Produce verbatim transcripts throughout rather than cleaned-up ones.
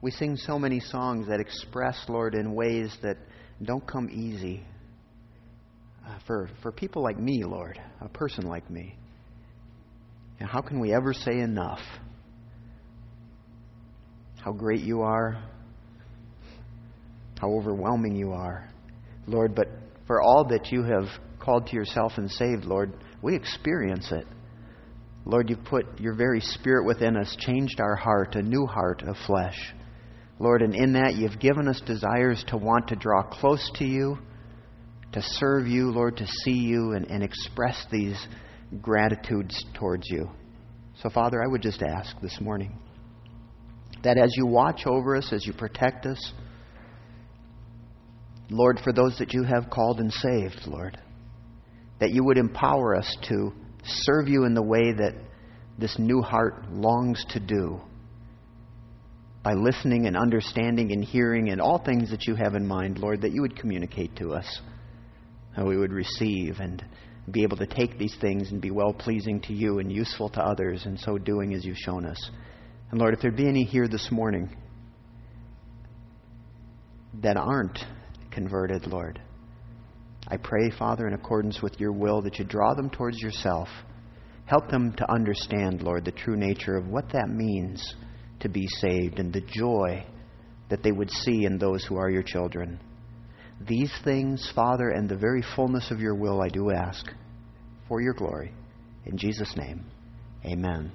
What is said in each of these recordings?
We sing so many songs that express, Lord, in ways that don't come easy. Uh, for, for people like me, Lord, a person like me. And how can we ever say enough? How great you are. How overwhelming you are. Lord, but for all that you have called to yourself and saved, Lord, we experience it. Lord, you've put your very Spirit within us, changed our heart, a new heart of flesh. Lord, and in that you've given us desires to want to draw close to you, to serve you, Lord, to see you and, and express these gratitudes towards you. So, Father, I would just ask this morning that as you watch over us, as you protect us, Lord, for those that you have called and saved, Lord, that you would empower us to serve you in the way that this new heart longs to do, by listening and understanding and hearing and all things that you have in mind, Lord, that you would communicate to us, and we would receive and be able to take these things and be well-pleasing to you and useful to others, in so doing as you've shown us. And Lord, if there be any here this morning that aren't converted, Lord, I pray, Father, in accordance with your will, that you draw them towards yourself. Help them to understand, Lord, the true nature of what that means to be saved and the joy that they would see in those who are your children. These things, Father, and the very fullness of your will, I do ask for your glory. In Jesus' name, amen.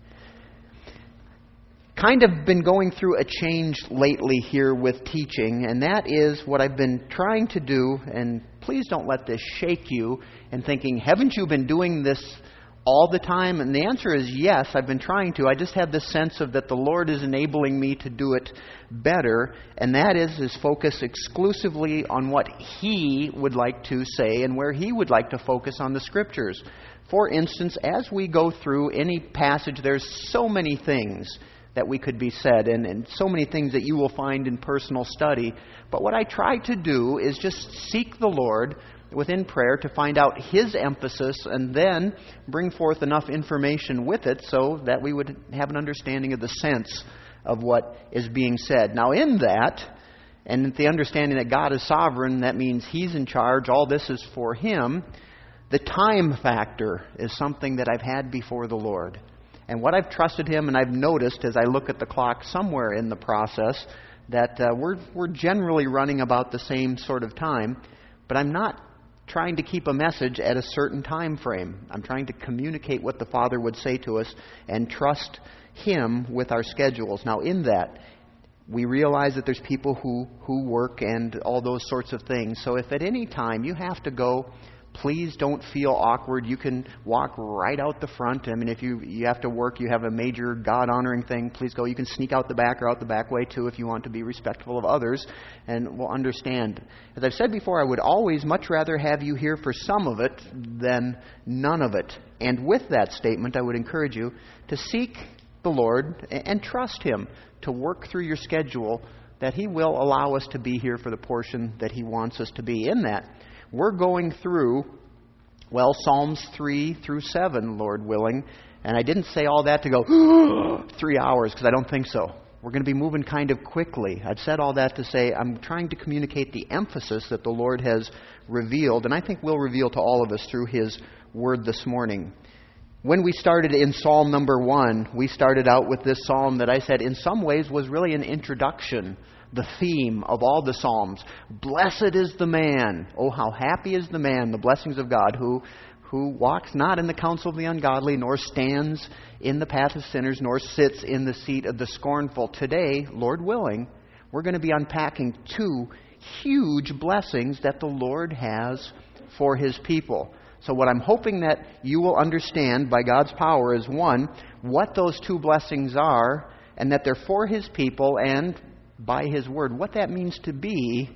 Kind of been going through a change lately here with teaching, and that is what I've been trying to do, and please don't let this shake you and thinking, haven't you been doing this all the time? And the answer is yes, I've been trying to. I just have this sense of that the Lord is enabling me to do it better, and that is is focus exclusively on what He would like to say and where He would like to focus on the Scriptures. For instance, as we go through any passage, there's so many things that we could be said, and, and so many things that you will find in personal study. But what I try to do is just seek the Lord within prayer to find out His emphasis and then bring forth enough information with it so that we would have an understanding of the sense of what is being said. Now in that, and the understanding that God is sovereign, that means He's in charge, all this is for Him, the time factor is something that I've had before the Lord. And what I've trusted Him, and I've noticed as I look at the clock somewhere in the process, that uh, we're we're generally running about the same sort of time, but I'm not trying to keep a message at a certain time frame. I'm trying to communicate what the Father would say to us and trust Him with our schedules. Now in that, we realize that there's people who, who work and all those sorts of things. So if at any time you have to go, please don't feel awkward. You can walk right out the front. I mean, if you, you have to work, you have a major God-honoring thing, please go. You can sneak out the back or out the back way, too, if you want to be respectful of others, and we'll understand. As I've said before, I would always much rather have you here for some of it than none of it. And with that statement, I would encourage you to seek the Lord and trust Him to work through your schedule, that He will allow us to be here for the portion that He wants us to be in that. We're going through, well, Psalms three through seven, Lord willing. And I didn't say all that to go, three hours, because I don't think so. We're going to be moving kind of quickly. I've said all that to say I'm trying to communicate the emphasis that the Lord has revealed, and I think will reveal to all of us through His Word this morning. When we started in Psalm number one, we started out with this psalm that I said in some ways was really an introduction, the theme of all the Psalms. Blessed is the man, oh how happy is the man, the blessings of God, who who walks not in the counsel of the ungodly, nor stands in the path of sinners, nor sits in the seat of the scornful. Today, Lord willing, we're going to be unpacking two huge blessings that the Lord has for His people. So what I'm hoping that you will understand by God's power is, one, what those two blessings are, and that they're for His people, and by His Word, what that means to be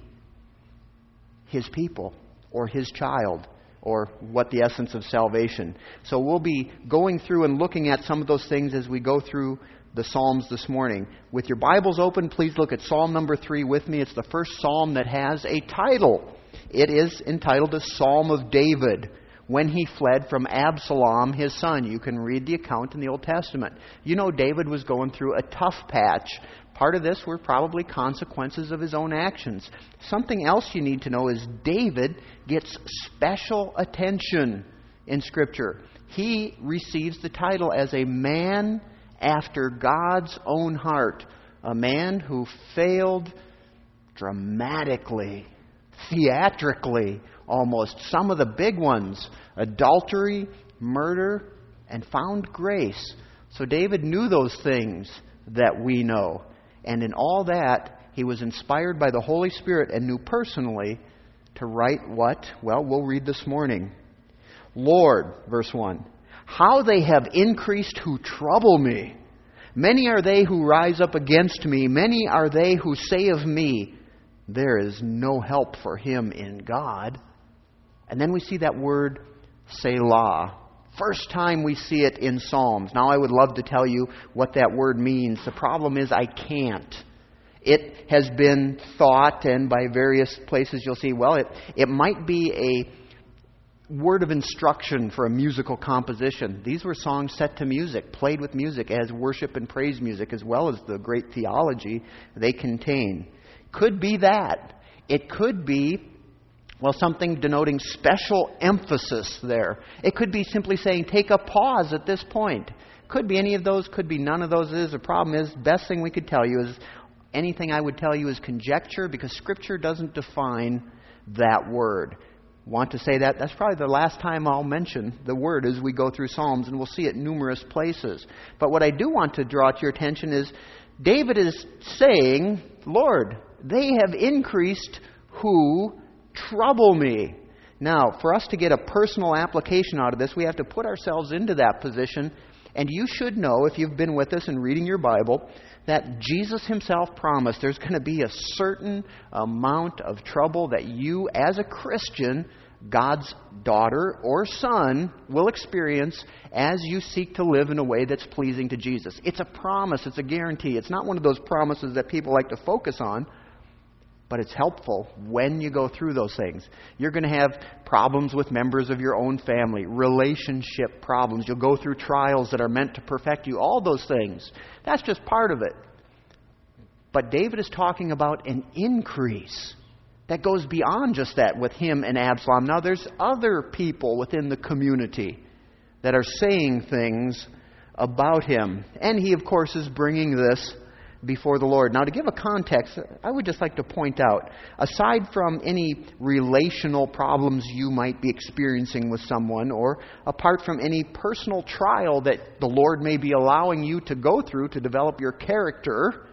His people, or His child, or what the essence of salvation. So we'll be going through and looking at some of those things as we go through the Psalms this morning. With your Bibles open, please look at Psalm number three with me. It's the first psalm that has a title. It is entitled a Psalm of David. when he fled from Absalom, his son. You can read the account in the Old Testament. You know David was going through a tough patch. Part of this were probably consequences of his own actions. Something else you need to know is David gets special attention in Scripture. He receives the title as a man after God's own heart. A man who failed dramatically, theatrically almost. Some of the big ones: adultery, murder, and found grace. So David knew those things that we know. And in all that, he was inspired by the Holy Spirit and knew personally to write what? Well, we'll read this morning. Lord, verse one, how they have increased who trouble me. Many are they who rise up against me. Many are they who say of me, there is no help for him in God. And then we see that word Selah. First time we see it in Psalms. Now I would love to tell you what that word means. The problem is I can't. It has been thought, and by various places you'll see, well, it, it might be a word of instruction for a musical composition. These were songs set to music, played with music as worship and praise music, as well as the great theology they contain. Could be that. It could be, well, something denoting special emphasis there. It could be simply saying, take a pause at this point. Could be any of those, could be none of those. Is the problem is, best thing we could tell you is, anything I would tell you is conjecture, because Scripture doesn't define that word. Want to say that? That's probably the last time I'll mention the word as we go through Psalms, and we'll see it in numerous places. But what I do want to draw to your attention is, David is saying, Lord, they have increased who trouble me. Now, for us to get a personal application out of this, we have to put ourselves into that position. And you should know, if you've been with us and reading your Bible, that Jesus himself promised there's going to be a certain amount of trouble that you, as a Christian, God's daughter or son, will experience as you seek to live in a way that's pleasing to Jesus. It's a promise. It's a guarantee. It's not one of those promises that people like to focus on, but it's helpful when you go through those things. You're going to have problems with members of your own family, relationship problems. You'll go through trials that are meant to perfect you, all those things. That's just part of it. But David is talking about an increase that goes beyond just that with him and Absalom. Now, there's other people within the community that are saying things about him. And he, of course, is bringing this before the Lord. Now, to give a context, I would just like to point out, aside from any relational problems you might be experiencing with someone, or apart from any personal trial that the Lord may be allowing you to go through to develop your character,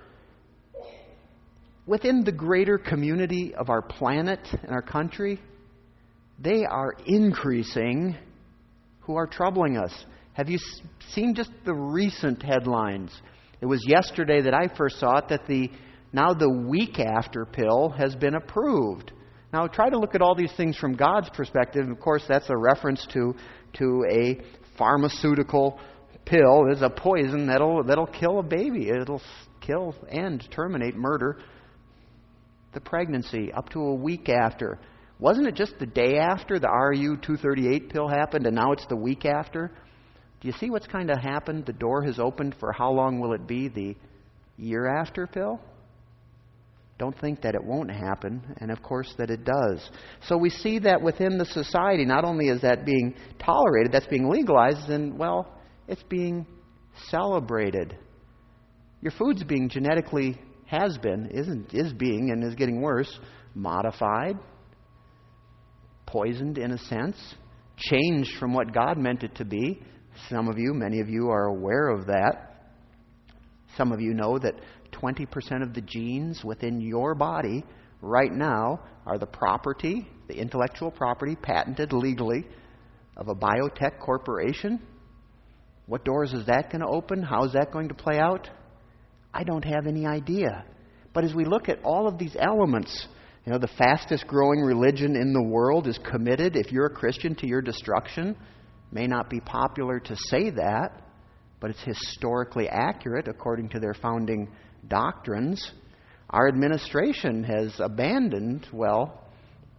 within the greater community of our planet and our country, they are increasing who are troubling us. Have you seen just the recent headlines? It was yesterday that I first saw it that the now the week after pill has been approved. Now try to look at all these things from God's perspective. Of course, that's a reference to to a pharmaceutical pill. It's a poison that'll that'll kill a baby. It'll kill and terminate, murder the pregnancy up to a week after. Wasn't it just the day after the R U two thirty-eight pill happened, and now it's the week after? Do you see what's kind of happened? The door has opened for how long will it be? The year after pill? Don't think that it won't happen, and of course that it does. So we see that within the society, not only is that being tolerated, that's being legalized, and well, it's being celebrated. Your food's being genetically, has been, isn't, is being, and is getting worse, modified, poisoned in a sense, changed from what God meant it to be. Some of you, many of you are aware of that. Some of you know that twenty percent of the genes within your body right now are the property, the intellectual property, patented legally, of a biotech corporation. What doors is that going to open? How is that going to play out? I don't have any idea. But as we look at all of these elements, you know, the fastest growing religion in the world is committed, if you're a Christian, to your destruction. May not be popular to say that, but it's historically accurate according to their founding doctrines. Our administration has abandoned, well, the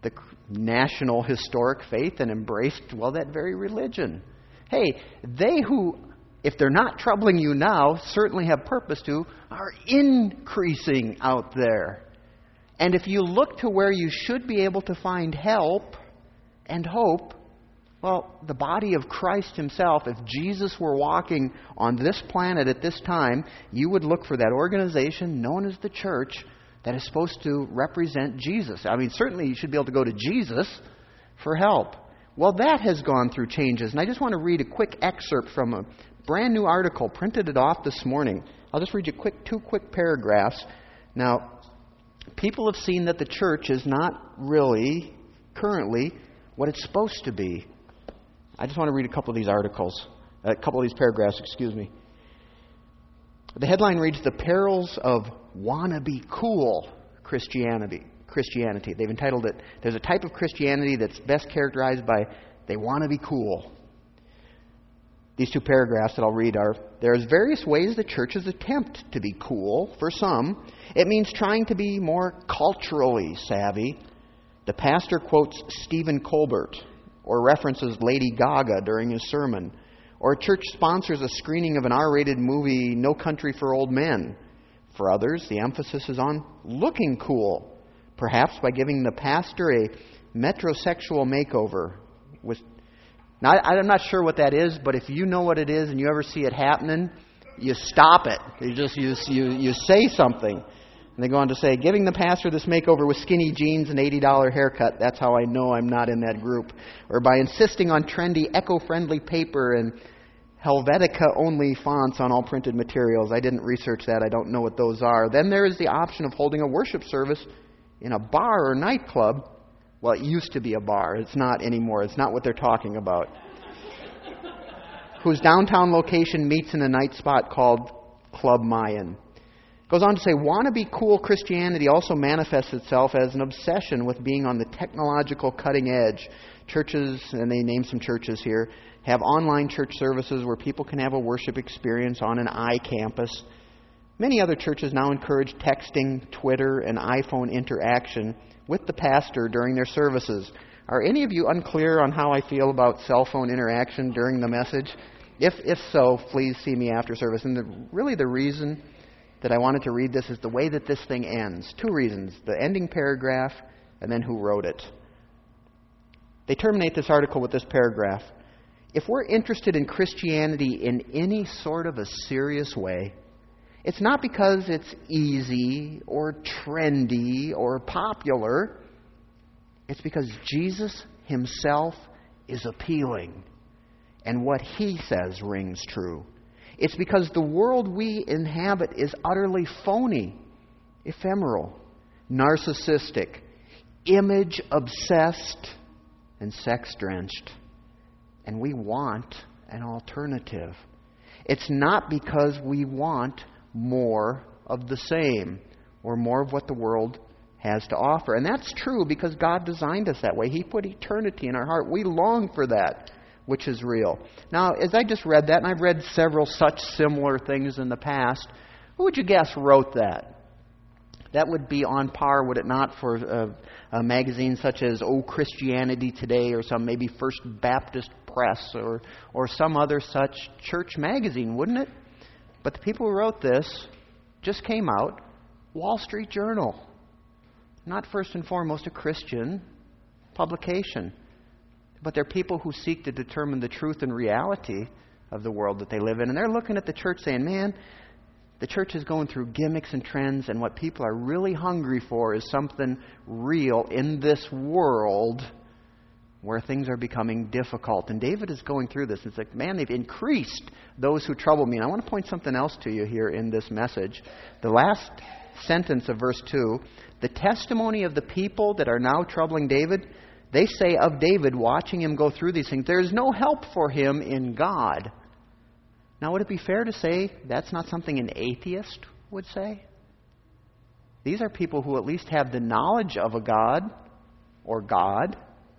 national historic faith and embraced, well, that very religion. Hey, they who, if they're not troubling you now, certainly have purpose to, are increasing out there. And if you look to where you should be able to find help and hope, well, the body of Christ himself, if Jesus were walking on this planet at this time, you would look for that organization known as the church that is supposed to represent Jesus. I mean, certainly you should be able to go to Jesus for help. Well, that has gone through changes. And I just want to read a quick excerpt from a brand new article, printed it off this morning. I'll just read you quick, two quick paragraphs. Now, people have seen that the church is not really, currently, what it's supposed to be. I just want to read a couple of these articles, a couple of these paragraphs, excuse me. The headline reads, "The Perils of Wannabe Cool Christianity." Christianity. They've entitled it, "There's a type of Christianity that's best characterized by they want to be cool." These two paragraphs that I'll read are, "There's various ways the churches attempt to be cool. For some, it means trying to be more culturally savvy. The pastor quotes Stephen Colbert or references Lady Gaga during his sermon. Or a church sponsors a screening of an R-rated movie, No Country for Old Men. For others, the emphasis is on looking cool, perhaps by giving the pastor a metrosexual makeover. With, now, I'm not sure what that is, but if you know what it is and you ever see it happening, you stop it. You just you you, you say something. And they go on to say, giving the pastor this makeover with skinny jeans and eighty dollars haircut, that's how I know I'm not in that group. Or by insisting on trendy, eco-friendly paper and Helvetica-only fonts on all printed materials. I didn't research that. I don't know what those are. Then there is the option of holding a worship service in a bar or nightclub. Well, it used to be a bar. It's not anymore. It's not what they're talking about. Whose downtown location meets in a night spot called Club Mayan. Goes on to say, wannabe cool Christianity also manifests itself as an obsession with being on the technological cutting edge. Churches, and they name some churches here, have online church services where people can have a worship experience on an iCampus. Many other churches now encourage texting, Twitter, and iPhone interaction with the pastor during their services. Are any of you unclear on how I feel about cell phone interaction during the message? If if so, please see me after service. And the, really the reason that I wanted to read this is the way that this thing ends. Two reasons. The ending paragraph and then who wrote it. They terminate this article with this paragraph. If we're interested in Christianity in any sort of a serious way, it's not because it's easy or trendy or popular. It's because Jesus himself is appealing. And what he says rings true. It's because the world we inhabit is utterly phony, ephemeral, narcissistic, image-obsessed, and sex-drenched. And we want an alternative. It's not because we want more of the same or more of what the world has to offer. And that's true because God designed us that way. He put eternity in our heart. We long for that, which is real. Now, as I just read that, and I've read several such similar things in the past, who would you guess wrote that? That would be on par, would it not, for a, a magazine such as Oh Christianity Today or some maybe First Baptist Press or, or some other such church magazine, wouldn't it? But the people who wrote this just came out, Wall Street Journal. Not first and foremost a Christian publication. But they're people who seek to determine the truth and reality of the world that they live in. And they're looking at the church saying, man, the church is going through gimmicks and trends, and what people are really hungry for is something real in this world where things are becoming difficult. And David is going through this. It's like, man, they've increased those who trouble me. And I want to point something else to you here in this message. The last sentence of verse two, the testimony of the people that are now troubling David, they say of David, watching him go through these things, there is no help for him in God. Now, would it be fair to say that's not something an atheist would say? These are people who at least have the knowledge of a God or God.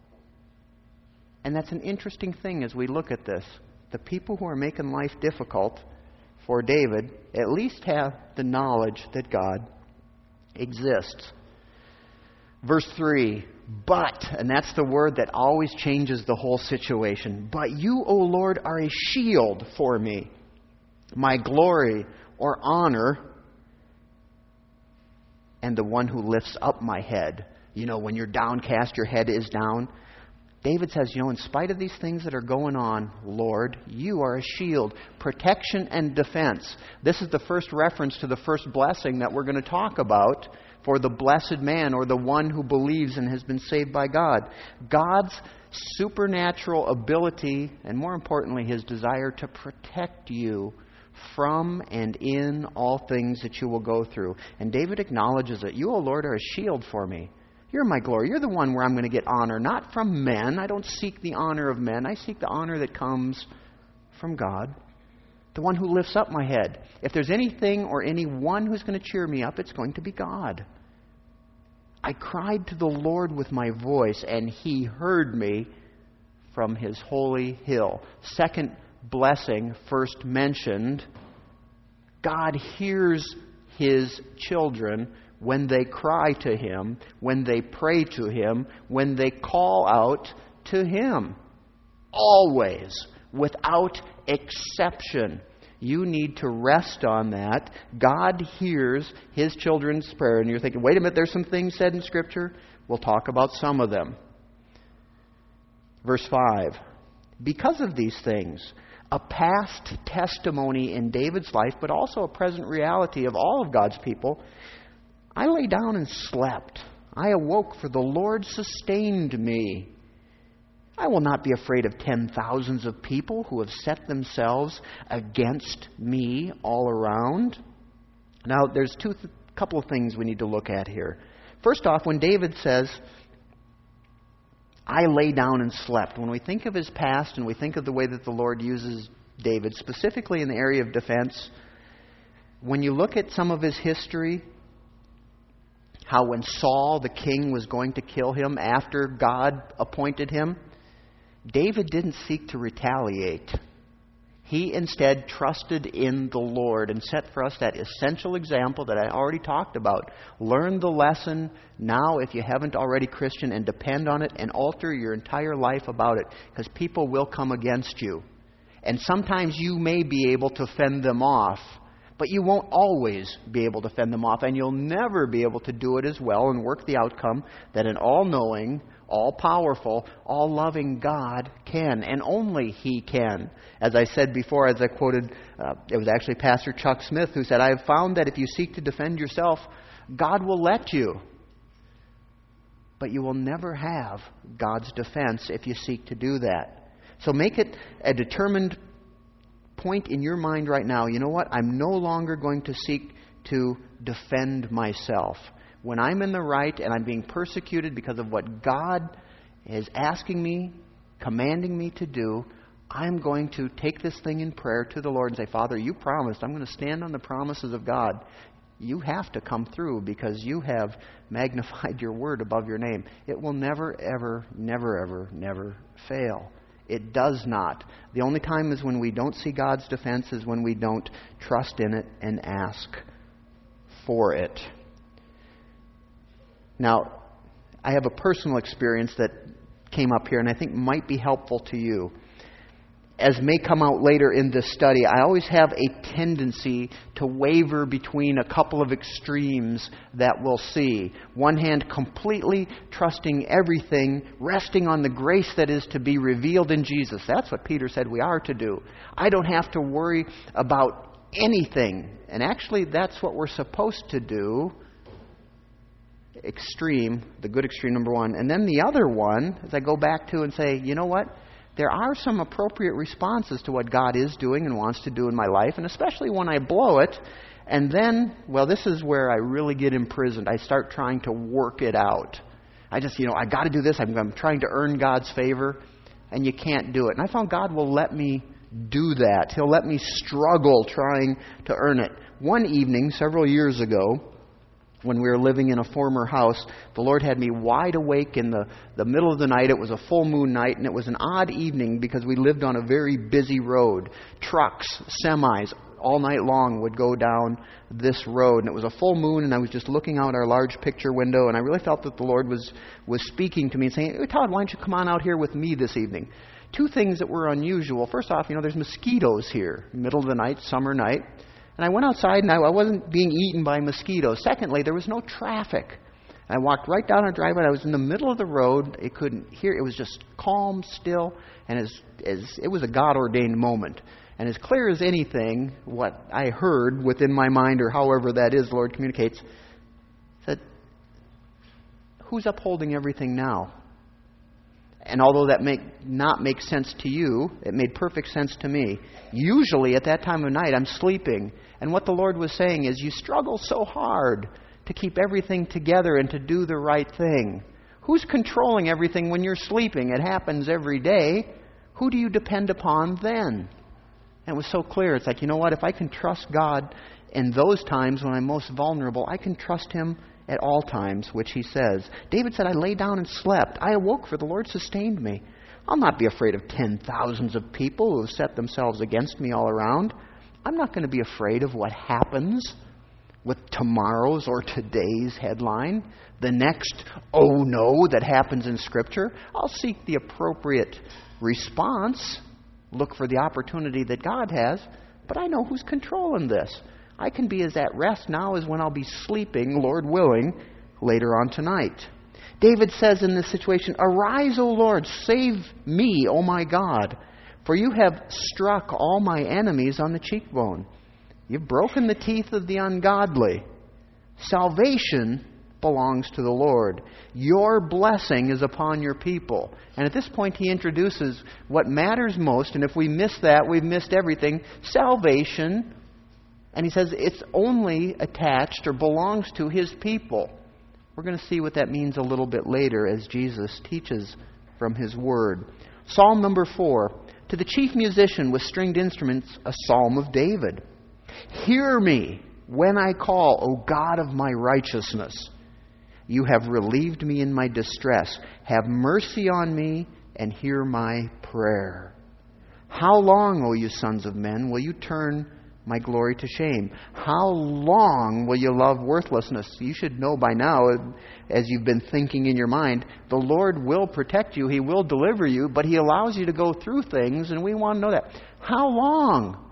And that's an interesting thing as we look at this. The people who are making life difficult for David at least have the knowledge that God exists. Verse three, But, and that's the word that always changes the whole situation. But you, O Lord, are a shield for me, my glory or honor, and the one who lifts up my head. You know, when you're downcast, your head is down. David says, you know, in spite of these things that are going on, Lord, you are a shield, protection and defense. This is the first reference to the first blessing that we're going to talk about for the blessed man, or the one who believes and has been saved by God. God's supernatural ability, and more importantly, His desire to protect you from and in all things that you will go through. And David acknowledges that you, O Lord, are a shield for me. You're my glory. You're the one where I'm going to get honor, not from men. I don't seek the honor of men. I seek the honor that comes from God, the one who lifts up my head. If there's anything or anyone who's going to cheer me up, it's going to be God. I cried to the Lord with my voice, and He heard me from His holy hill. Second blessing, first mentioned, God hears His children when they cry to Him, when they pray to Him, when they call out to Him. Always, without exception. You need to rest on that. God hears His children's prayer. And you're thinking, wait a minute, there's some things said in Scripture. We'll talk about some of them. Verse five. Because of these things, a past testimony in David's life, but also a present reality of all of God's people, I lay down and slept. I awoke, for the Lord sustained me. I will not be afraid of ten thousands of people who have set themselves against me all around. Now, there's two th- couple of things we need to look at here. First off, when David says, I lay down and slept, when we think of his past and we think of the way that the Lord uses David, specifically in the area of defense, when you look at some of his history, how when Saul, the king, was going to kill him after God appointed him, David didn't seek to retaliate. He instead trusted in the Lord and set for us that essential example that I already talked about. Learn the lesson now, if you haven't already, Christian, and depend on it and alter your entire life about it, because people will come against you. And sometimes you may be able to fend them off, but you won't always be able to fend them off, and you'll never be able to do it as well and work the outcome that an all-knowing, all-powerful, all-loving God can, and only He can. As I said before, as I quoted, uh, it was actually Pastor Chuck Smith who said, I have found that if you seek to defend yourself, God will let you. But you will never have God's defense if you seek to do that. So make it a determined point in your mind right now, you know what? I'm no longer going to seek to defend myself. When I'm in the right and I'm being persecuted because of what God is asking me, commanding me to do, I'm going to take this thing in prayer to the Lord and say, Father, you promised. I'm going to stand on the promises of God. You have to come through because you have magnified your word above your name. It will never, ever, never, ever, never fail. It does not. The only time is when we don't see God's defense is when we don't trust in it and ask for it. Now, I have a personal experience that came up here and I think might be helpful to you. As may come out later in this study, I always have a tendency to waver between a couple of extremes that we'll see. One hand, completely trusting everything, resting on the grace that is to be revealed in Jesus. That's what Peter said we are to do. I don't have to worry about anything. And actually, that's what we're supposed to do. Extreme, the good extreme, number one. And then the other one, as I go back to and say, you know what? There are some appropriate responses to what God is doing and wants to do in my life, and especially when I blow it. And then, well, this is where I really get imprisoned. I start trying to work it out. I just, you know, I got to do this. I'm, I'm trying to earn God's favor, and you can't do it. And I found God will let me do that. He'll let me struggle trying to earn it. One evening, several years ago, when we were living in a former house, the Lord had me wide awake in the, the middle of the night. It was a full moon night, and it was an odd evening because we lived on a very busy road. Trucks, semis, all night long would go down this road. And it was a full moon, and I was just looking out our large picture window, and I really felt that the Lord was, was speaking to me and saying, hey, Todd, why don't you come on out here with me this evening? Two things that were unusual. First off, you know, there's mosquitoes here, middle of the night, summer night. And I went outside, and I, I wasn't being eaten by mosquitoes. Secondly, there was no traffic. I walked right down our driveway. I was in the middle of the road. I couldn't hear. It was just calm, still, and as, as it was a God-ordained moment. And as clear as anything, what I heard within my mind, or however that is, the Lord communicates, said, who's upholding everything now? And although that may not make sense to you, it made perfect sense to me. Usually at that time of night, I'm sleeping. And what the Lord was saying is, you struggle so hard to keep everything together and to do the right thing. Who's controlling everything when you're sleeping? It happens every day. Who do you depend upon then? And it was so clear. It's like, you know what? If I can trust God in those times when I'm most vulnerable, I can trust Him at all times, which He says. David said, I lay down and slept. I awoke, for the Lord sustained me. I'll not be afraid of ten thousands of people who have set themselves against me all around. I'm not going to be afraid of what happens with tomorrow's or today's headline, the next oh no that happens in Scripture. I'll seek the appropriate response, look for the opportunity that God has, but I know who's controlling this. I can be as at rest now as when I'll be sleeping, Lord willing, later on tonight. David says in this situation, arise, O Lord, save me, O my God, for you have struck all my enemies on the cheekbone. You've broken the teeth of the ungodly. Salvation belongs to the Lord. Your blessing is upon your people. And at this point he introduces what matters most, and if we miss that, we've missed everything. Salvation. And he says it's only attached or belongs to His people. We're going to see what that means a little bit later as Jesus teaches from His Word. Psalm number four. To the chief musician with stringed instruments, a psalm of David. Hear me when I call, O God of my righteousness. You have relieved me in my distress. Have mercy on me and hear my prayer. How long, O you sons of men, will you turn my glory to shame? How long will you love worthlessness? You should know by now, as you've been thinking in your mind, the Lord will protect you. He will deliver you, but He allows you to go through things, and we want to know that. How long?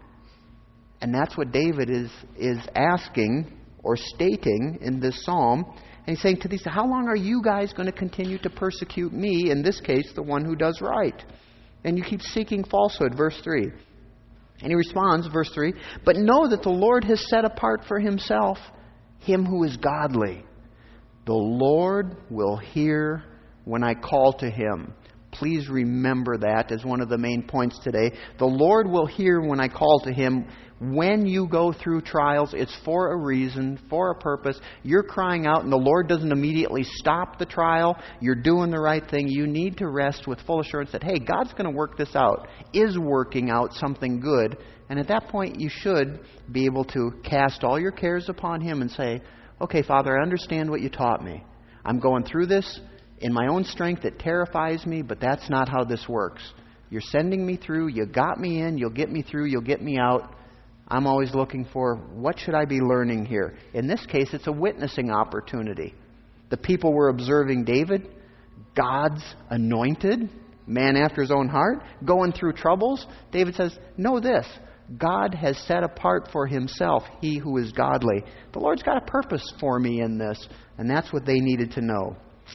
And that's what David is, is asking or stating in this psalm. And he's saying to these, how long are you guys going to continue to persecute me, in this case, the one who does right? And you keep seeking falsehood, verse three. And he responds, verse three, but know that the Lord has set apart for Himself him who is godly. The Lord will hear when I call to Him. Please remember that as one of the main points today. The Lord will hear when I call to Him. When you go through trials, it's for a reason, for a purpose. You're crying out and the Lord doesn't immediately stop the trial. You're doing the right thing. You need to rest with full assurance that, hey, God's going to work this out, is working out something good. And at that point, you should be able to cast all your cares upon Him and say, okay, Father, I understand what you taught me. I'm going through this in my own strength. It terrifies me, but that's not how this works. You're sending me through. You got me in. You'll get me through. You'll get me out. I'm always looking for, what should I be learning here? In this case, it's a witnessing opportunity. The people were observing David, God's anointed, man after His own heart, going through troubles. David says, know this, God has set apart for Himself he who is godly. The Lord's got a purpose for me in this, and that's what they needed to know.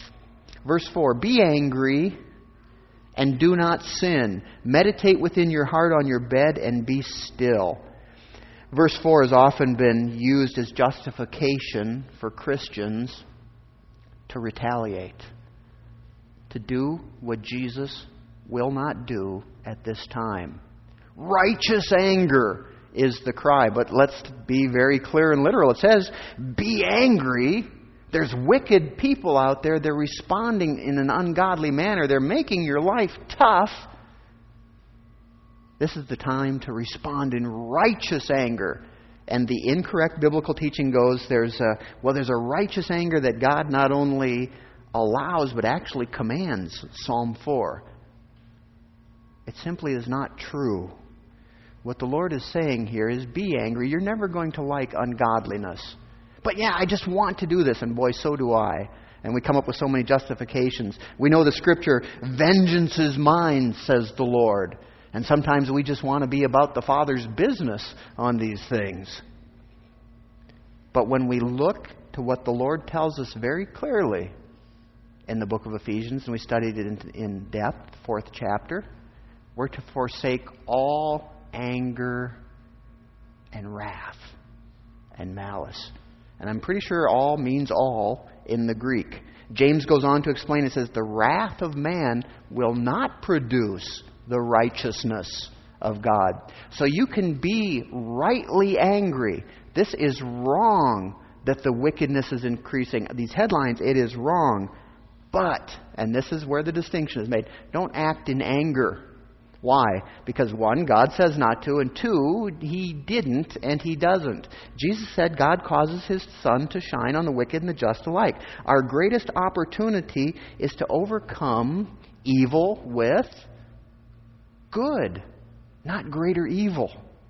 Verse four, be angry and do not sin. Meditate within your heart on your bed and be still. Verse four has often been used as justification for Christians to retaliate, to do what Jesus will not do at this time. Righteous anger is the cry, but let's be very clear and literal. It says, be angry. There's wicked people out there. They're responding in an ungodly manner. They're making your life tough. This is the time to respond in righteous anger. And the incorrect biblical teaching goes, there's a, well, there's a righteous anger that God not only allows, but actually commands, Psalm four. It simply is not true. What the Lord is saying here is be angry. You're never going to like ungodliness. But yeah, I just want to do this, and boy, so do I. And we come up with so many justifications. We know the Scripture, vengeance is mine, says the Lord. And sometimes we just want to be about the Father's business on these things. But when we look to what the Lord tells us very clearly in the book of Ephesians, and we studied it in, in depth, fourth chapter, we're to forsake all anger and wrath and malice. And I'm pretty sure all means all in the Greek. James goes on to explain, it says, the wrath of man will not produce the righteousness of God. So you can be rightly angry. This is wrong that the wickedness is increasing. These headlines, it is wrong. But, and this is where the distinction is made, don't act in anger. Why? Because one, God says not to, and two, He didn't and He doesn't. Jesus said God causes His sun to shine on the wicked and the just alike. Our greatest opportunity is to overcome evil with good, not greater evil.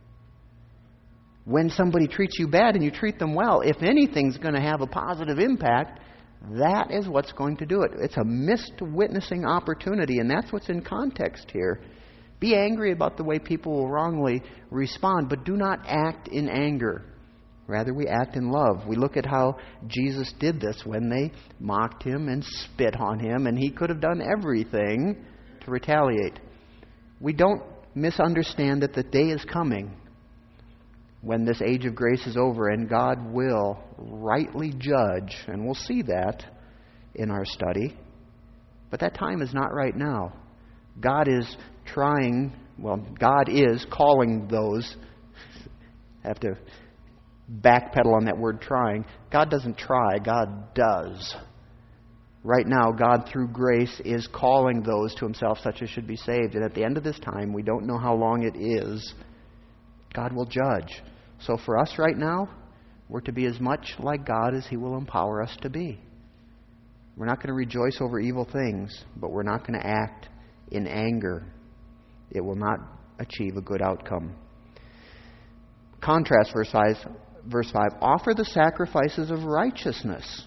When somebody treats you bad and you treat them well, if anything's going to have a positive impact, that is what's going to do it. It's a missed witnessing opportunity, and that's what's in context here. Be angry about the way people will wrongly respond, but do not act in anger. Rather, we act in love. We look at how Jesus did this when they mocked Him and spit on Him, and He could have done everything to retaliate. We don't misunderstand that the day is coming when this age of grace is over and God will rightly judge, and we'll see that in our study. But that time is not right now. God is trying, well, God is calling those, I have to backpedal on that word trying. God doesn't try, God does. Right now, God, through grace, is calling those to Himself such as should be saved. And at the end of this time, we don't know how long it is, God will judge. So for us right now, we're to be as much like God as He will empower us to be. We're not going to rejoice over evil things, but we're not going to act in anger. It will not achieve a good outcome. Contrast verse five. Verse five. Offer the sacrifices of righteousness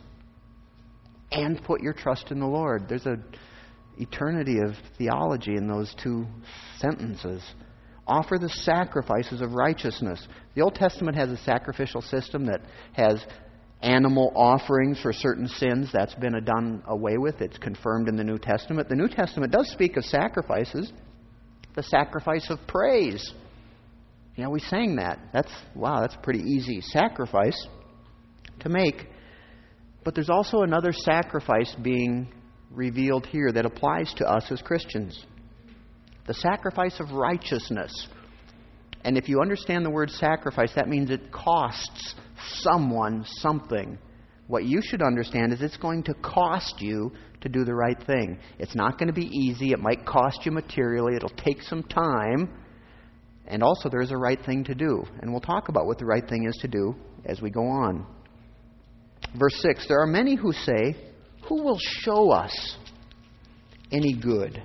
and put your trust in the Lord. There's an eternity of theology in those two sentences. Offer the sacrifices of righteousness. The Old Testament has a sacrificial system that has animal offerings for certain sins. That's been done away with. It's confirmed in the New Testament. The New Testament does speak of sacrifices. The sacrifice of praise. You know, we sang that. That's, wow, that's a pretty easy sacrifice to make. But there's also another sacrifice being revealed here that applies to us as Christians. The sacrifice of righteousness. And if you understand the word sacrifice, that means it costs someone something. What you should understand is it's going to cost you to do the right thing. It's not going to be easy. It might cost you materially. It'll take some time. And also there's a right thing to do. And we'll talk about what the right thing is to do as we go on. Verse six, there are many who say, who will show us any good?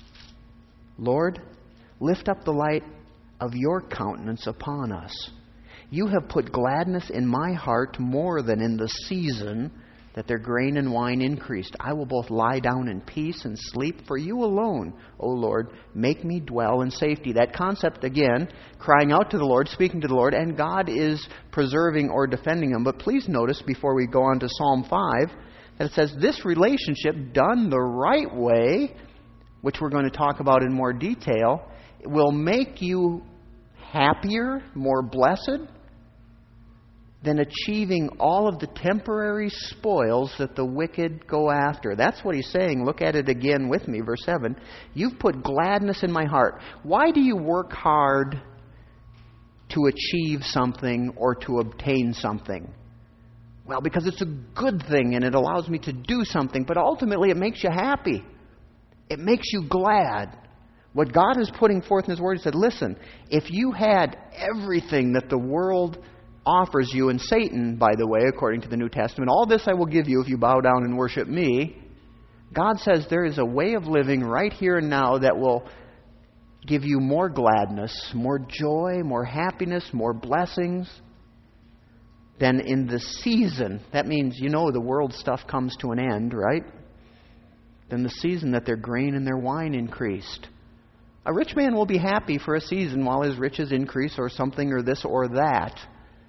Lord, lift up the light of your countenance upon us. You have put gladness in my heart more than in the season that their grain and wine increased. I will both lie down in peace and sleep, for you alone, O Lord, make me dwell in safety. That concept, again, crying out to the Lord, speaking to the Lord, and God is preserving or defending him. But please notice, before we go on to Psalm five, that it says this relationship done the right way, which we're going to talk about in more detail, will make you happier, more blessed, than achieving all of the temporary spoils that the wicked go after. That's what he's saying. Look at it again with me, verse seven. You've put gladness in my heart. Why do you work hard to achieve something or to obtain something? Well, because it's a good thing and it allows me to do something, but ultimately it makes you happy. It makes you glad. What God is putting forth in His Word, He said, listen, if you had everything that the world offers you, and Satan, by the way, according to the New Testament, all this I will give you if you bow down and worship me. God says there is a way of living right here and now that will give you more gladness, more joy, more happiness, more blessings than in the season. That means, you know, the world stuff comes to an end, right? Than the season that their grain and their wine increased. A rich man will be happy for a season while his riches increase, or something, or this or that.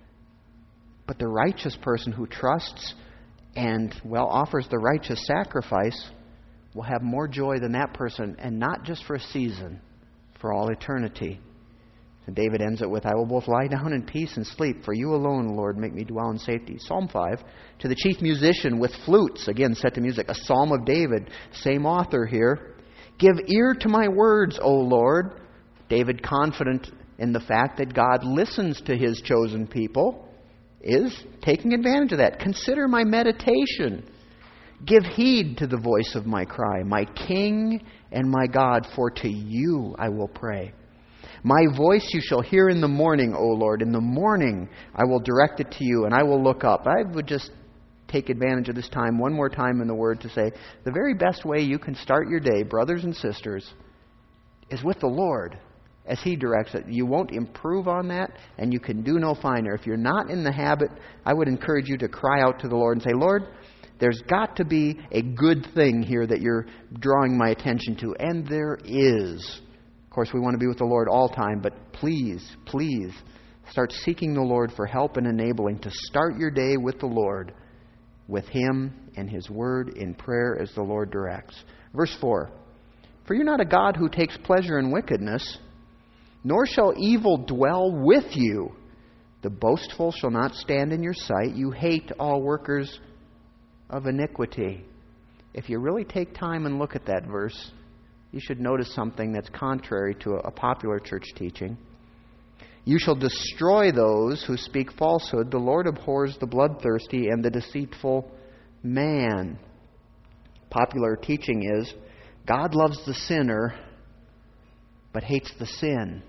But the righteous person who trusts and, well, offers the righteous sacrifice will have more joy than that person, and not just for a season, for all eternity. And David ends it with, I will both lie down in peace and sleep, for you alone, Lord, make me dwell in safety. Psalm five, to the chief musician with flutes, again set to music, a psalm of David, same author here. Give ear to my words, O Lord. David, confident in the fact that God listens to his chosen people, is taking advantage of that. Consider my meditation. Give heed to the voice of my cry, my King and my God, for to you I will pray. My voice you shall hear in the morning, O Lord. In the morning I will direct it to you, and I will look up. I would just take advantage of this time one more time in the Word to say, the very best way you can start your day, brothers and sisters, is with the Lord as He directs it. You won't improve on that, and you can do no finer. If you're not in the habit, I would encourage you to cry out to the Lord and say, Lord, there's got to be a good thing here that you're drawing my attention to. And there is. Of course, we want to be with the Lord all time, but please, please start seeking the Lord for help and enabling to start your day with the Lord, with Him and His Word in prayer as the Lord directs. Verse four, for you're not a God who takes pleasure in wickedness, nor shall evil dwell with you. The boastful shall not stand in your sight. You hate all workers of iniquity. If you really take time and look at that verse, you should notice something that's contrary to a popular church teaching. You shall destroy those who speak falsehood. The Lord abhors the bloodthirsty and the deceitful man. Popular teaching is, God loves the sinner, but hates the sin.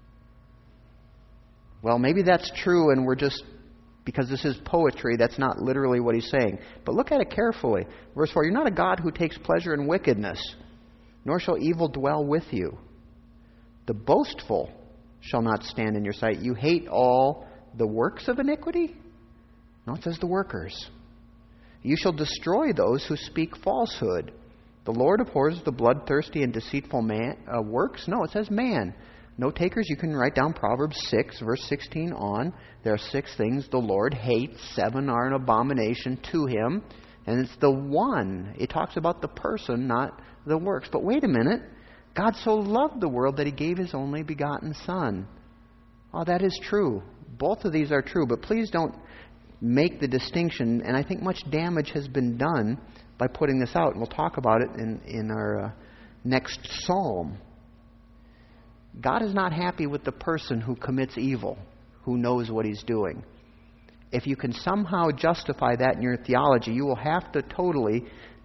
Well, maybe that's true, and we're just, because this is poetry, that's not literally what he's saying. But look at it carefully. Verse four, you're not a God who takes pleasure in wickedness, nor shall evil dwell with you. The boastful shall not stand in your sight. You hate all the works of iniquity? No, it says the workers. You shall destroy those who speak falsehood. The Lord abhors the bloodthirsty and deceitful man, uh, works? No, it says man. Note takers, you can write down Proverbs six, verse sixteen on. There are six things the Lord hates. Seven are an abomination to Him. And it's the one. It talks about the person, not the works. But wait a minute. God so loved the world that He gave His only begotten Son. Oh, that is true. Both of these are true. But please don't make the distinction. And I think much damage has been done by putting this out. And we'll talk about it in, in our uh, next psalm. God is not happy with the person who commits evil, who knows what he's doing. If you can somehow justify that in your theology, you will have to totally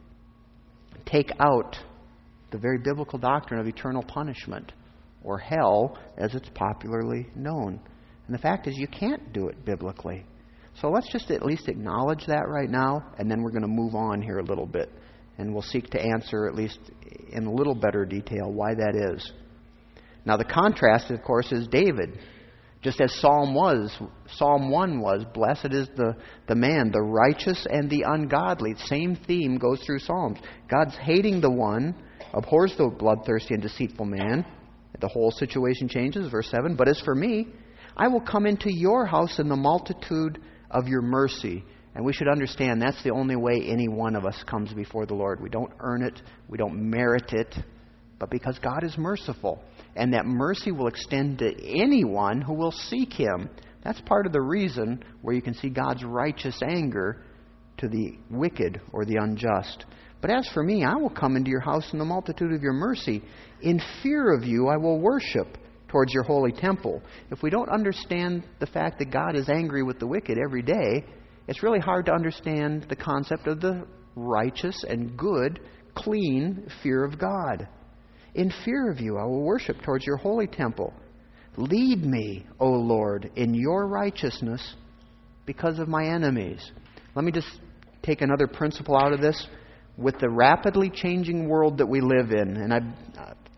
take out the very biblical doctrine of eternal punishment, or hell, as it's popularly known. And the fact is, you can't do it biblically. So let's just at least acknowledge that right now, and then we're going to move on here a little bit. And we'll seek to answer, at least in a little better detail, why that is. Now, the contrast, of course, is David. Just as Psalm was, Psalm one was, blessed is the, the man, the righteous and the ungodly. Same theme goes through Psalms. God's hating the one, abhors the bloodthirsty and deceitful man. The whole situation changes, verse seven. But as for me, I will come into your house in the multitude of your mercy. And we should understand that's the only way any one of us comes before the Lord. We don't earn it, we don't merit it, but because God is merciful. And that mercy will extend to anyone who will seek Him. That's part of the reason where you can see God's righteous anger to the wicked or the unjust. But as for me, I will come into your house in the multitude of your mercy. In fear of you, I will worship towards your holy temple. If we don't understand the fact that God is angry with the wicked every day, it's really hard to understand the concept of the righteous and good, clean fear of God. In fear of you, I will worship towards your holy temple. Lead me, O Lord, in your righteousness because of my enemies. Let me just take another principle out of this. With the rapidly changing world that we live in, and I've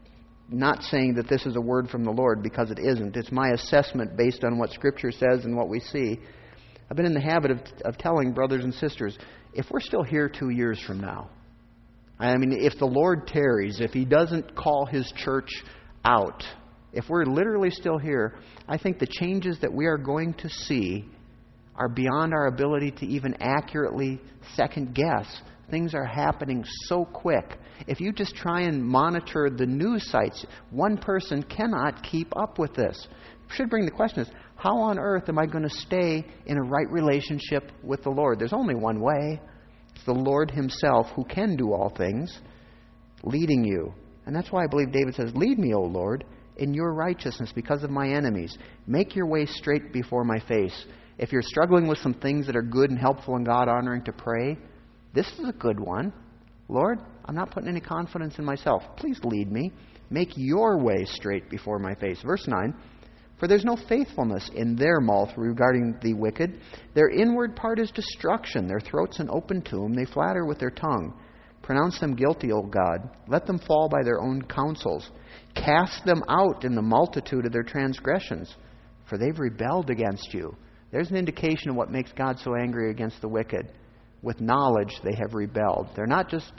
not saying that this is a word from the Lord, because it isn't. It's my assessment based on what Scripture says and what we see. I've been in the habit of, of telling brothers and sisters, if we're still here two years from now, I mean, if the Lord tarries, if He doesn't call His church out, if we're literally still here, I think the changes that we are going to see are beyond our ability to even accurately second guess. Things are happening so quick. If you just try and monitor the news sites, one person cannot keep up with this. Should bring the question is, how on earth am I going to stay in a right relationship with the Lord? There's only one way. It's the Lord Himself, who can do all things, leading you. And that's why I believe David says, lead me, O Lord, in your righteousness because of my enemies. Make your way straight before my face. If you're struggling with some things that are good and helpful and God-honoring to pray, this is a good one. Lord, I'm not putting any confidence in myself. Please lead me. Make your way straight before my face. Verse nine, for there's no faithfulness in their mouth regarding the wicked. Their inward part is destruction. Their throat's an open tomb. They flatter with their tongue. Pronounce them guilty, O God. Let them fall by their own counsels. Cast them out in the multitude of their transgressions, for they've rebelled against you. There's an indication of what makes God so angry against the wicked. With knowledge, they have rebelled. They're not just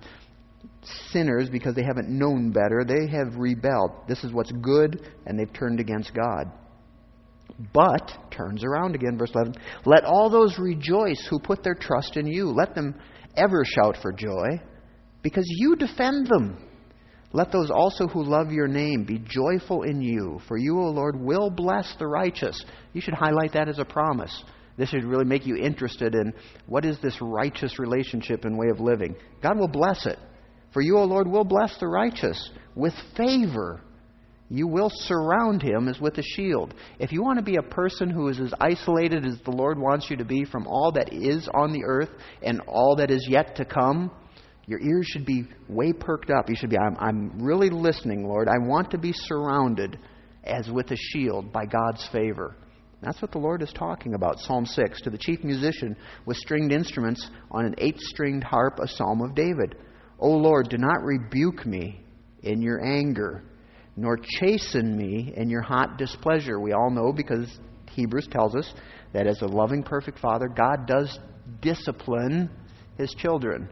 sinners because they haven't known better. They have rebelled. This is what's good, and they've turned against God. But, turns around again, verse eleven, let all those rejoice who put their trust in you. Let them ever shout for joy, because you defend them. Let those also who love your name be joyful in you, for you, O Lord, will bless the righteous. You should highlight that as a promise. This should really make you interested in what is this righteous relationship and way of living. God will bless it. For you, O Lord, will bless the righteous with favor. You will surround him as with a shield. If you want to be a person who is as isolated as the Lord wants you to be from all that is on the earth and all that is yet to come, your ears should be way perked up. You should be, I'm, I'm really listening, Lord. I want to be surrounded as with a shield by God's favor. That's what the Lord is talking about. Psalm six, to the chief musician with stringed instruments on an eight-stringed harp, a psalm of David. O Lord, do not rebuke me in your anger, nor chasten me in your hot displeasure. We all know, because Hebrews tells us, that as a loving, perfect Father, God does discipline His children.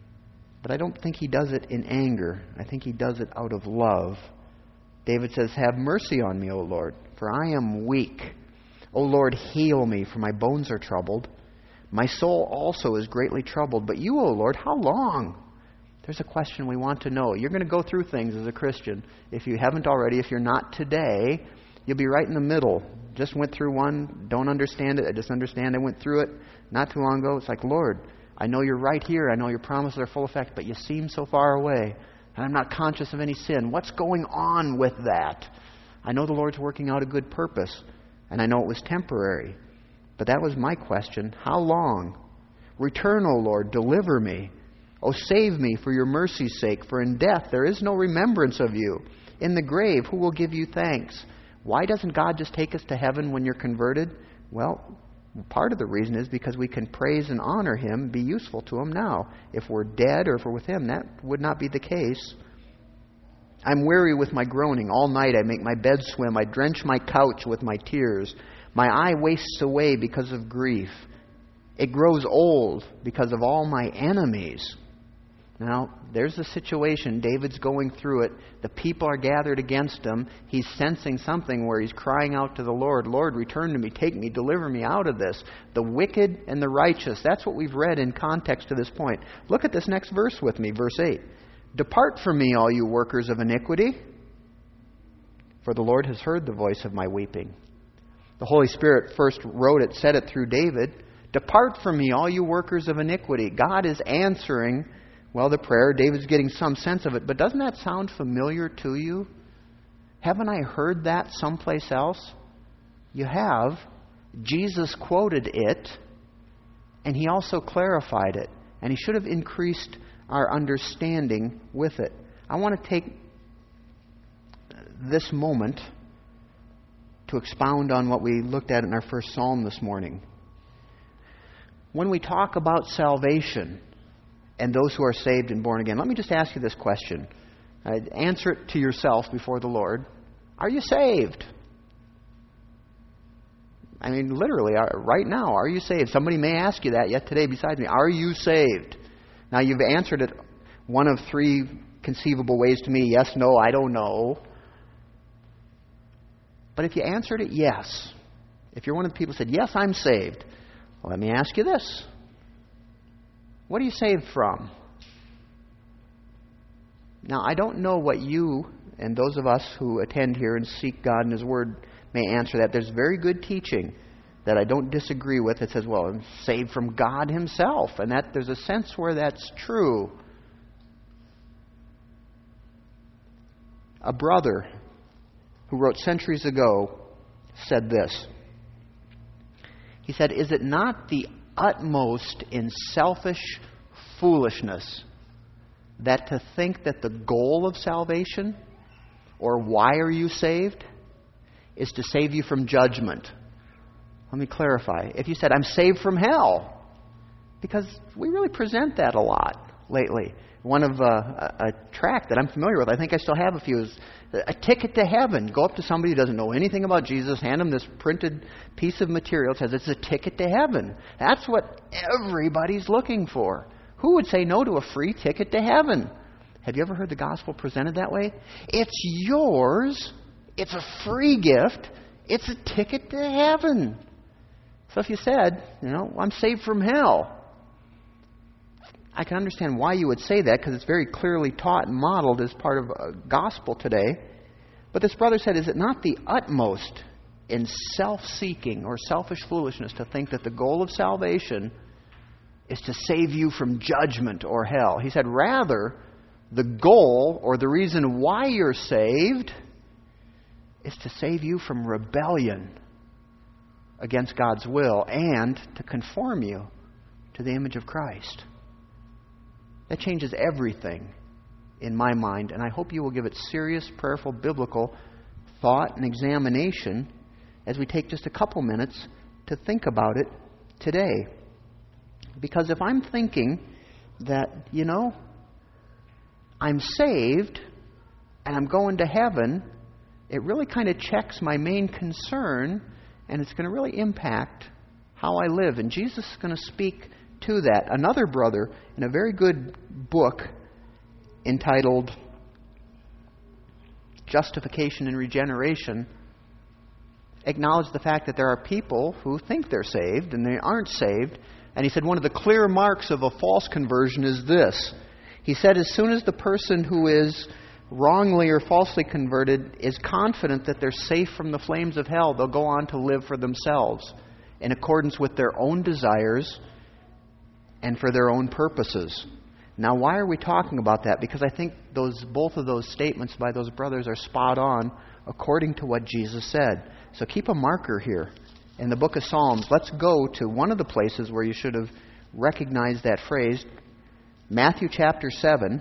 But I don't think He does it in anger. I think He does it out of love. David says, have mercy on me, O Lord, for I am weak. O Lord, heal me, for my bones are troubled. My soul also is greatly troubled. But you, O Lord, how long? There's a question we want to know. You're going to go through things as a Christian. If you haven't already, if you're not today, you'll be right in the middle. Just went through one, don't understand it. I just understand I went through it not too long ago. It's like, Lord, I know you're right here. I know your promises are full effect, but you seem so far away. And I'm not conscious of any sin. What's going on with that? I know the Lord's working out a good purpose, and I know it was temporary. But that was my question. How long? Return, O Lord, deliver me. O save me for your mercy's sake, for in death there is no remembrance of you. In the grave, who will give you thanks? Why doesn't God just take us to heaven when you're converted? Well, part of the reason is because we can praise and honor Him, be useful to Him now. If we're dead or if we're with Him, that would not be the case. I'm weary with my groaning. All night I make my bed swim. I drench my couch with my tears. My eye wastes away because of grief. It grows old because of all my enemies. Now, there's a situation. David's going through it. The people are gathered against him. He's sensing something where he's crying out to the Lord, Lord, return to me, take me, deliver me out of this. The wicked and the righteous. That's what we've read in context to this point. Look at this next verse with me, verse eight. Depart from me, all you workers of iniquity, for the Lord has heard the voice of my weeping. The Holy Spirit first wrote it, said it through David. Depart from me, all you workers of iniquity. God is answering, well, the prayer. David's getting some sense of it. But doesn't that sound familiar to you? Haven't I heard that someplace else? You have. Jesus quoted it, and He also clarified it. And He should have increased our understanding with it. I want to take this moment to expound on what we looked at in our first psalm this morning. When we talk about salvation and those who are saved and born again, let me just ask you this question. Uh, answer it to yourself before the Lord. Are you saved? I mean, literally, right now, are you saved? Somebody may ask you that yet today besides me. Are you saved? Now, you've answered it one of three conceivable ways to me. Yes, no, I don't know. But if you answered it yes, if you're one of the people who said, yes, I'm saved, well, let me ask you this. What are you saved from? Now, I don't know what you and those of us who attend here and seek God and His Word may answer that. There's very good teaching that I don't disagree with. It says, well, I'm saved from God Himself. And that there's a sense where that's true. A brother who wrote centuries ago said this. He said, is it not the utmost in selfish foolishness that to think that the goal of salvation, or why are you saved, is to save you from judgment? Let me clarify. If you said, I'm saved from hell, because we really present that a lot lately. One of uh, a, a tract that I'm familiar with, I think I still have a few, is a ticket to heaven. Go up to somebody who doesn't know anything about Jesus, hand them this printed piece of material. It says it's a ticket to heaven. That's what everybody's looking for. Who would say no to a free ticket to heaven? Have you ever heard the gospel presented that way? It's yours. It's a free gift. It's a ticket to heaven. So if you said, you know, I'm saved from hell, I can understand why you would say that, because it's very clearly taught and modeled as part of a gospel today. But this brother said, is it not the utmost in self-seeking or selfish foolishness to think that the goal of salvation is to save you from judgment or hell? He said, rather, the goal or the reason why you're saved is to save you from rebellion against God's will and to conform you to the image of Christ. That changes everything in my mind, and I hope you will give it serious, prayerful, biblical thought and examination as we take just a couple minutes to think about it today. Because if I'm thinking that, you know, I'm saved and I'm going to heaven, it really kind of checks my main concern, and it's going to really impact how I live. And Jesus is going to speak to that. Another brother, in a very good book entitled Justification and Regeneration, acknowledged the fact that there are people who think they're saved and they aren't saved. And he said one of the clear marks of a false conversion is this. He said as soon as the person who is wrongly or falsely converted is confident that they're safe from the flames of hell, they'll go on to live for themselves in accordance with their own desires and for their own purposes. Now, why are we talking about that? Because I think those both of those statements by those brothers are spot on according to what Jesus said. So keep a marker here in the book of Psalms. Let's go to one of the places where you should have recognized that phrase, Matthew chapter seven.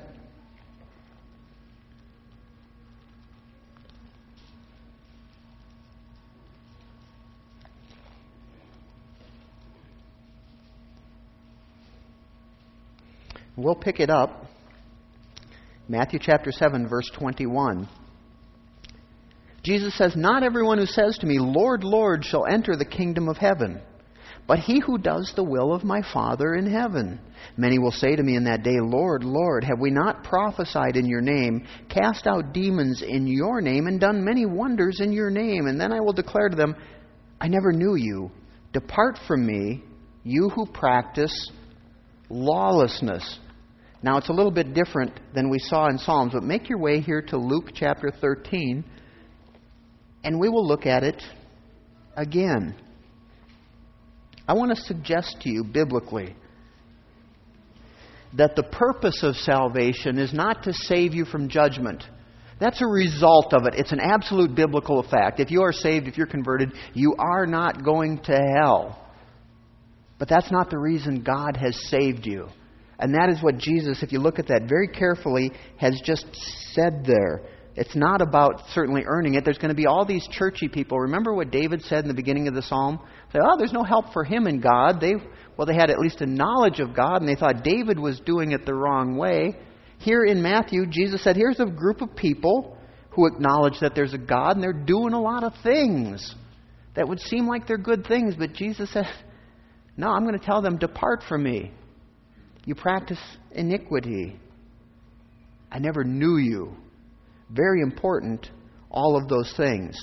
We'll pick it up. Matthew chapter seven, verse twenty-one. Jesus says, not everyone who says to me, Lord, Lord, shall enter the kingdom of heaven, but he who does the will of my Father in heaven. Many will say to me in that day, Lord, Lord, have we not prophesied in your name, cast out demons in your name, and done many wonders in your name? And then I will declare to them, I never knew you. Depart from me, you who practice lawlessness. Now, it's a little bit different than we saw in Psalms, but make your way here to Luke chapter thirteen, and we will look at it again. I want to suggest to you biblically that the purpose of salvation is not to save you from judgment. That's a result of it. It's an absolute biblical fact. If you are saved, if you're converted, you are not going to hell. But that's not the reason God has saved you. And that is what Jesus, if you look at that very carefully, has just said there. It's not about certainly earning it. There's going to be all these churchy people. Remember what David said in the beginning of the psalm? Say, oh, there's no help for him in God. They, well, they had at least a knowledge of God, and they thought David was doing it the wrong way. Here in Matthew, Jesus said, here's a group of people who acknowledge that there's a God, and they're doing a lot of things that would seem like they're good things. But Jesus said, no, I'm going to tell them, depart from me. You practice iniquity. I never knew you. Very important, all of those things.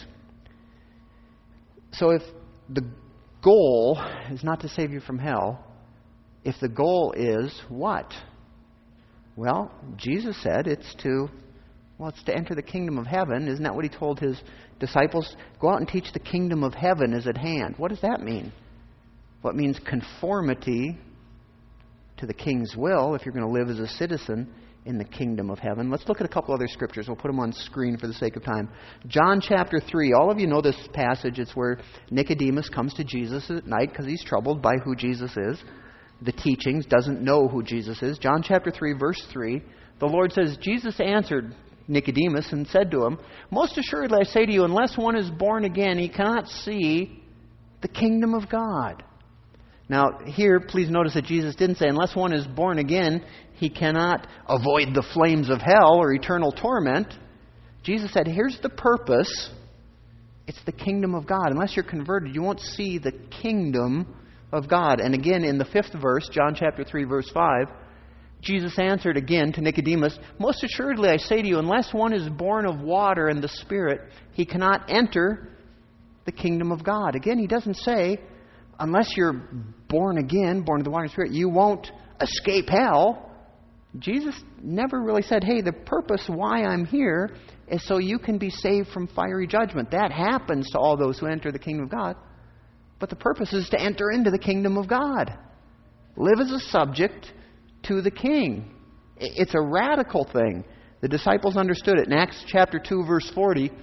So if the goal is not to save you from hell, if the goal is what? Well, Jesus said it's to, well, it's to enter the kingdom of heaven. Isn't that what He told His disciples? Go out and teach the kingdom of heaven is at hand. What does that mean? Well, it means conformity to the King's will if you're going to live as a citizen in the kingdom of heaven. Let's look at a couple other scriptures. We'll put them on screen for the sake of time. John chapter three. All of you know this passage. It's where Nicodemus comes to Jesus at night because he's troubled by who Jesus is. The teachings, doesn't know who Jesus is. John chapter three, verse three. The Lord says, Jesus answered Nicodemus and said to him, most assuredly I say to you, unless one is born again, he cannot see the kingdom of God. Now, here, please notice that Jesus didn't say, unless one is born again, he cannot avoid the flames of hell or eternal torment. Jesus said, here's the purpose. It's the kingdom of God. Unless you're converted, you won't see the kingdom of God. And again, in the fifth verse, John chapter three, verse five, Jesus answered again to Nicodemus, most assuredly I say to you, unless one is born of water and the Spirit, he cannot enter the kingdom of God. Again, he doesn't say, unless you're born again, born of the water and Spirit, you won't escape hell. Jesus never really said, hey, the purpose why I'm here is so you can be saved from fiery judgment. That happens to all those who enter the kingdom of God. But the purpose is to enter into the kingdom of God. Live as a subject to the King. It's a radical thing. The disciples understood it. In Acts chapter two, verse forty,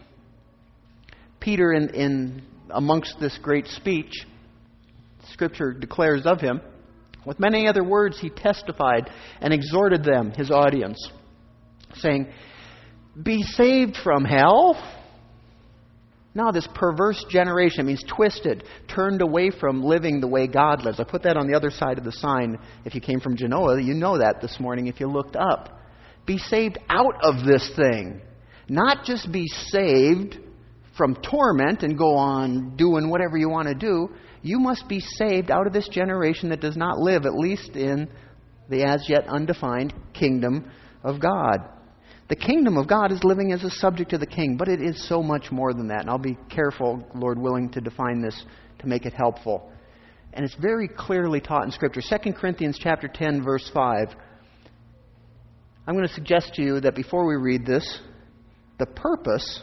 Peter, in, in amongst this great speech, Scripture declares of him, with many other words he testified and exhorted them, his audience, saying, be saved from hell. Now this perverse generation, means twisted, turned away from living the way God lives. I put that on the other side of the sign. If you came from Genoa, you know that this morning if you looked up. Be saved out of this thing. Not just be saved from torment and go on doing whatever you want to do. You must be saved out of this generation that does not live, at least in the as yet undefined kingdom of God. The kingdom of God is living as a subject to the King, but it is so much more than that. And I'll be careful, Lord willing, to define this to make it helpful. And it's very clearly taught in Scripture. Second Corinthians chapter ten, verse five. I'm going to suggest to you that before we read this, the purpose,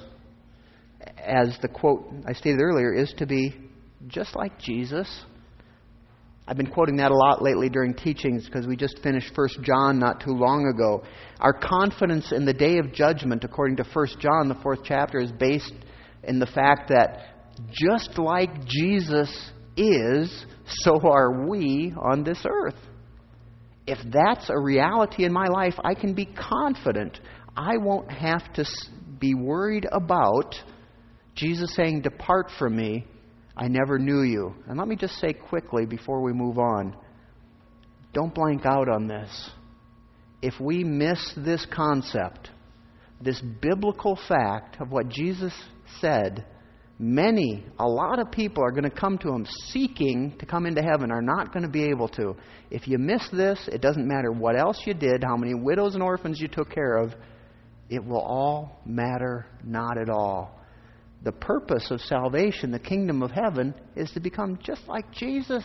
as the quote I stated earlier, is to be just like Jesus. I've been quoting that a lot lately during teachings because we just finished First John not too long ago. Our confidence in the day of judgment, according to First John, the fourth chapter, is based in the fact that just like Jesus is, so are we on this earth. If that's a reality in my life, I can be confident. I won't have to be worried about Jesus saying, depart from me. I never knew you. And let me just say quickly before we move on, don't blank out on this. If we miss this concept, this biblical fact of what Jesus said, many, a lot of people are going to come to Him seeking to come into heaven, are not going to be able to. If you miss this, it doesn't matter what else you did, how many widows and orphans you took care of, it will all matter not at all. The purpose of salvation, the kingdom of heaven, is to become just like Jesus.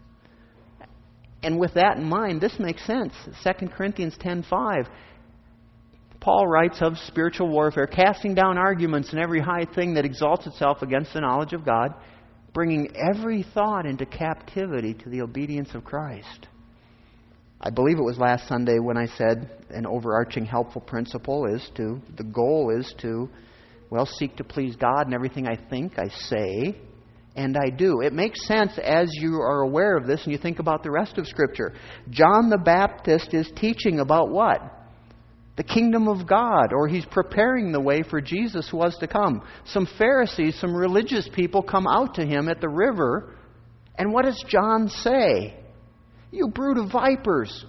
And with that in mind, this makes sense. Second Corinthians ten five. Paul writes of spiritual warfare, casting down arguments and every high thing that exalts itself against the knowledge of God, bringing every thought into captivity to the obedience of Christ. I believe it was last Sunday when I said an overarching helpful principle is to, the goal is to, well, seek to please God in everything I think, I say, and I do. It makes sense as you are aware of this and you think about the rest of Scripture. John the Baptist is teaching about what? The kingdom of God, or he's preparing the way for Jesus who was to come. Some Pharisees, some religious people come out to him at the river, and what does John say? You brood of vipers,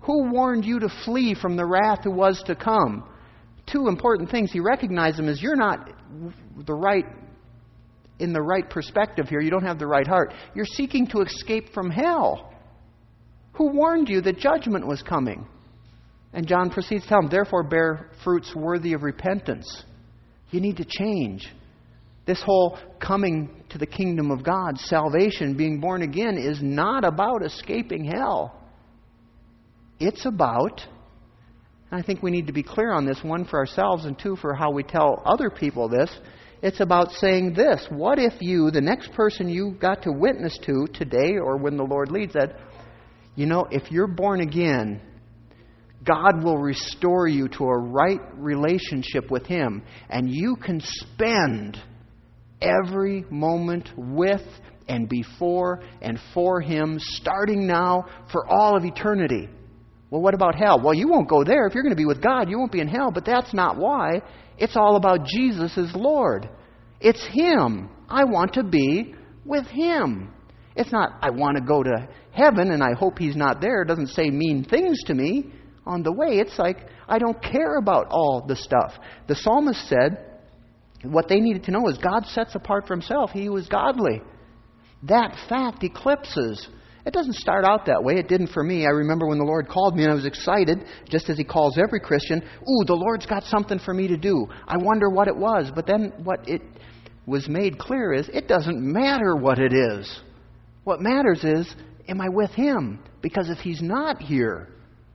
Who warned you to flee from the wrath who was to come? Two important things. He recognized them as you're not the right, in the right perspective here. You don't have the right heart. You're seeking to escape from hell. Who warned you that judgment was coming? And John proceeds to tell him, therefore bear fruits worthy of repentance. You need to change. This whole coming to the kingdom of God, salvation, being born again, is not about escaping hell. It's about, and I think we need to be clear on this, one for ourselves and two for how we tell other people this. It's about saying this: what if you, the next person you got to witness to today or when the Lord leads, that, you know, if you're born again, God will restore you to a right relationship with Him, and you can spend every moment with and before and for Him, starting now for all of eternity. Well, what about hell? Well, you won't go there. If you're going to be with God, you won't be in hell. But that's not why. It's all about Jesus as Lord. It's Him. I want to be with Him. It's not, I want to go to heaven and I hope He's not there. It doesn't say mean things to me on the way. It's like, I don't care about all the stuff. The psalmist said, what they needed to know is God sets apart for Himself. He was godly. That fact eclipses. It doesn't start out that way. It didn't for me. I remember when the Lord called me and I was excited, just as He calls every Christian. Ooh, the Lord's got something for me to do. I wonder what it was. But then what it was made clear is, it doesn't matter what it is. What matters is, am I with Him? Because if He's not here,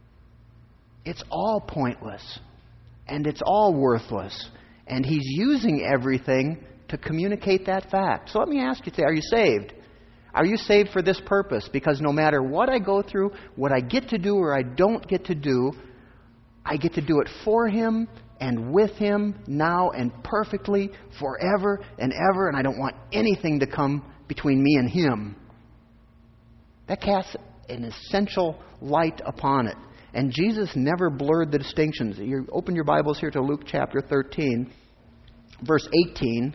it's all pointless. And it's all worthless. And He's using everything to communicate that fact. So let me ask you today, are you saved? Are you saved for this purpose? Because no matter what I go through, what I get to do or I don't get to do, I get to do it for Him and with Him now and perfectly forever and ever. And I don't want anything to come between me and Him. That casts an essential light upon it. And Jesus never blurred the distinctions. You open your Bibles here to Luke chapter thirteen, verse eighteen.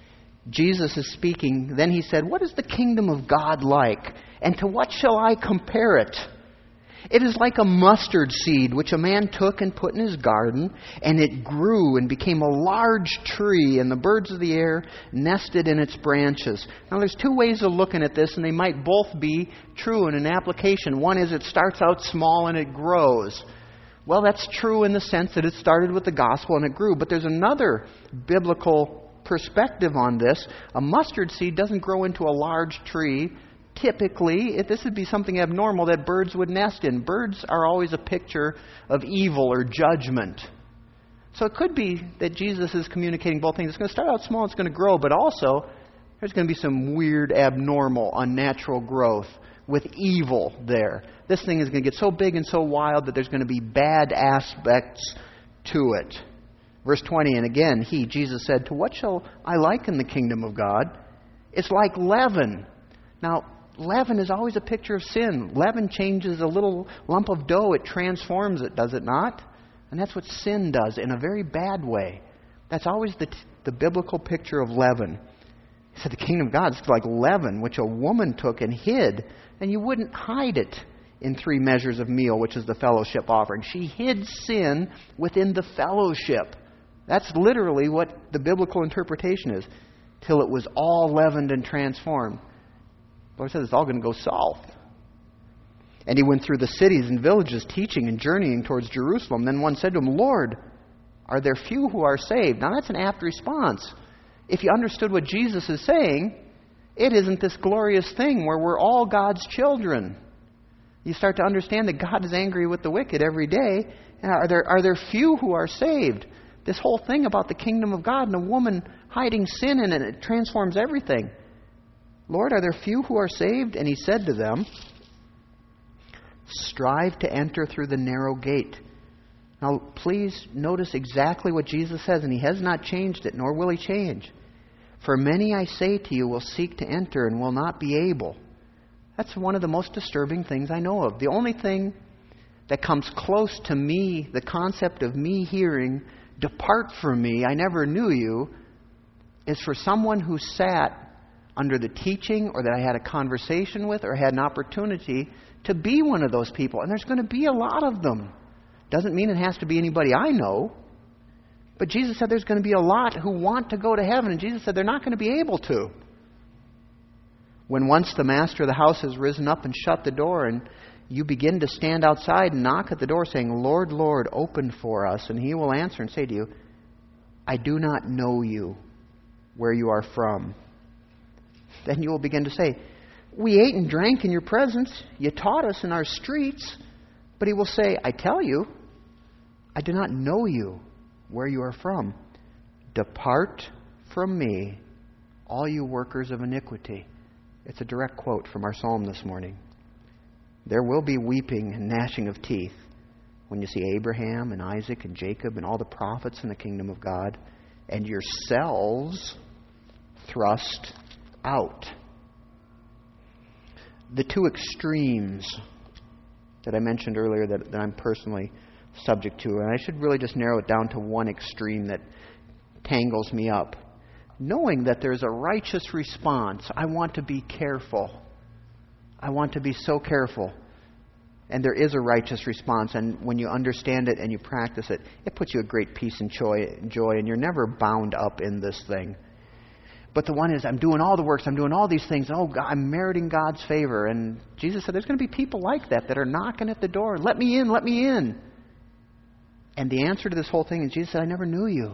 Jesus is speaking. Then He said, what is the kingdom of God like? And to what shall I compare it? It is like a mustard seed, which a man took and put in his garden, and it grew and became a large tree, and the birds of the air nested in its branches. Now, there's two ways of looking at this, and they might both be true in an application. One is it starts out small and it grows. Well, that's true in the sense that it started with the gospel and it grew. But there's another biblical perspective on this. A mustard seed doesn't grow into a large tree. Typically, if this would be something abnormal that birds would nest in. Birds are always a picture of evil or judgment. So it could be that Jesus is communicating both things. It's going to start out small, it's going to grow, but also there's going to be some weird, abnormal, unnatural growth with evil there. This thing is going to get so big and so wild that there's going to be bad aspects to it. Verse twenty, and again, He, Jesus, said, to what shall I liken the kingdom of God? It's like leaven. Now, leaven is always a picture of sin. Leaven changes a little lump of dough. It transforms it, does it not? And that's what sin does in a very bad way. That's always the, the biblical picture of leaven. He said the kingdom of God is like leaven, which a woman took and hid. And you wouldn't hide it in three measures of meal, which is the fellowship offering. She hid sin within the fellowship. That's literally what the biblical interpretation is. Till it was all leavened and transformed. The Lord says it's all going to go south. And He went through the cities and villages, teaching and journeying towards Jerusalem. Then one said to Him, Lord, are there few who are saved? Now that's an apt response. If you understood what Jesus is saying, it isn't this glorious thing where we're all God's children. You start to understand that God is angry with the wicked every day. And are there, are there few who are saved? This whole thing about the kingdom of God and a woman hiding sin in it, it transforms everything. Lord, are there few who are saved? And He said to them, strive to enter through the narrow gate. Now, please notice exactly what Jesus says, and He has not changed it, nor will He change. For many, I say to you, will seek to enter and will not be able. That's one of the most disturbing things I know of. The only thing that comes close to me, the concept of me hearing, depart from me, I never knew you, is for someone who sat under the teaching, or that I had a conversation with, or had an opportunity to be one of those people. And there's going to be a lot of them. Doesn't mean it has to be anybody I know. But Jesus said there's going to be a lot who want to go to heaven. And Jesus said they're not going to be able to. When once the master of the house has risen up and shut the door, and you begin to stand outside and knock at the door saying, Lord, Lord, open for us. And He will answer and say to you, I do not know you, where you are from. Then you will begin to say, we ate and drank in your presence. You taught us in our streets. But He will say, I tell you, I do not know you, where you are from. Depart from me, all you workers of iniquity. It's a direct quote from our psalm this morning. There will be weeping and gnashing of teeth when you see Abraham and Isaac and Jacob and all the prophets in the kingdom of God, and yourselves thrust out. The two extremes that I mentioned earlier that, that I'm personally subject to, and I should really just narrow it down to one extreme that tangles me up. Knowing that there's a righteous response, I want to be careful. I want to be so careful. And there is a righteous response, and when you understand it and you practice it, it puts you a great peace and joy, joy, and you're never bound up in this thing. But the one is, I'm doing all the works, I'm doing all these things, oh, God, I'm meriting God's favor. And Jesus said, there's going to be people like that that are knocking at the door. Let me in, let me in. And the answer to this whole thing is, Jesus said, I never knew you.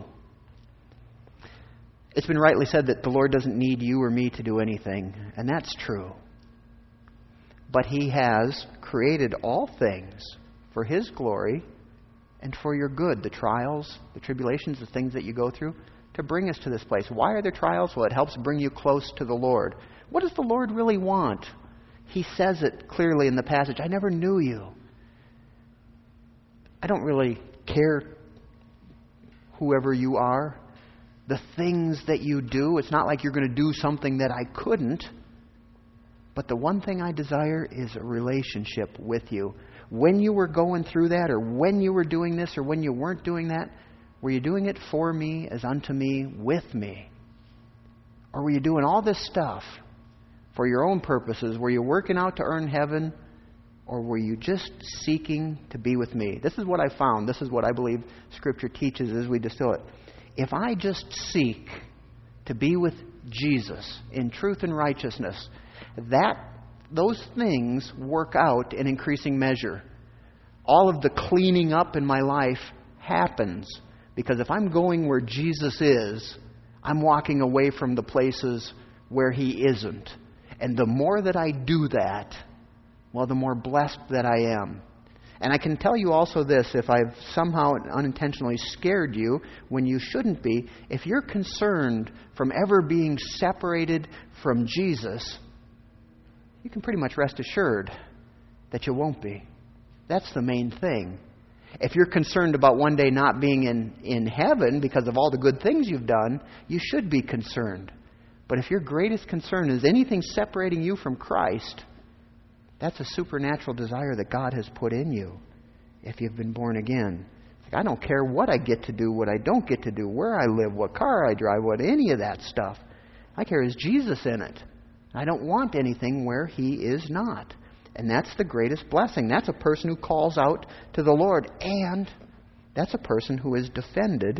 It's been rightly said that the Lord doesn't need you or me to do anything, and that's true. But He has created all things for His glory and for your good. The trials, the tribulations, the things that you go through to bring us to this place. Why are there trials? Well, it helps bring you close to the Lord. What does the Lord really want? He says it clearly in the passage. I never knew you. I don't really care whoever you are. The things that you do, it's not like you're going to do something that I couldn't. But the one thing I desire is a relationship with you. When you were going through that, or when you were doing this, or when you weren't doing that, were you doing it for me, as unto me, with me? Or were you doing all this stuff for your own purposes? Were you working out to earn heaven? Or were you just seeking to be with me? This is what I found. This is what I believe Scripture teaches as we distill it. If I just seek to be with Jesus in truth and righteousness, that those things work out in increasing measure. All of the cleaning up in my life happens because if I'm going where Jesus is, I'm walking away from the places where He isn't. And the more that I do that, well, the more blessed that I am. And I can tell you also this, if I've somehow unintentionally scared you when you shouldn't be, if you're concerned from ever being separated from Jesus, you can pretty much rest assured that you won't be. That's the main thing. If you're concerned about one day not being in, in heaven because of all the good things you've done, you should be concerned. But if your greatest concern is anything separating you from Christ, that's a supernatural desire that God has put in you if you've been born again. Like, I don't care what I get to do, what I don't get to do, where I live, what car I drive, what any of that stuff. I care, is Jesus in it? I don't want anything where He is not. And that's the greatest blessing. That's a person who calls out to the Lord. And that's a person who is defended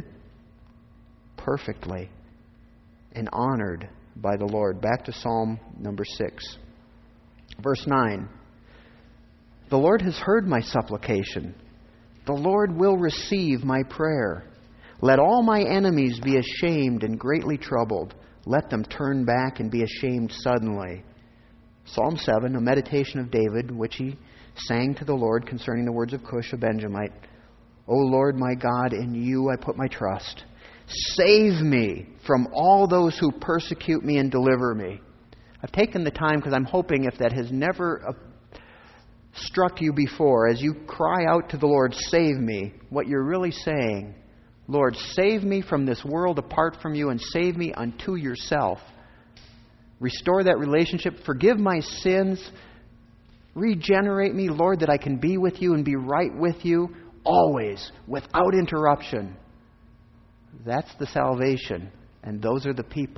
perfectly and honored by the Lord. Back to Psalm number six. Verse nine. The Lord has heard my supplication. The Lord will receive my prayer. Let all my enemies be ashamed and greatly troubled. Let them turn back and be ashamed suddenly. Psalm seven, a meditation of David, which he sang to the Lord concerning the words of Cush, a Benjamite. O Lord my God, in You I put my trust. Save me from all those who persecute me and deliver me. I've taken the time because I'm hoping, if that has never uh, struck you before, as you cry out to the Lord, save me, what you're really saying, Lord, save me from this world apart from You and save me unto Yourself. Restore that relationship. Forgive my sins. Regenerate me, Lord, that I can be with You and be right with You always, without interruption. That's the salvation. And those are the people.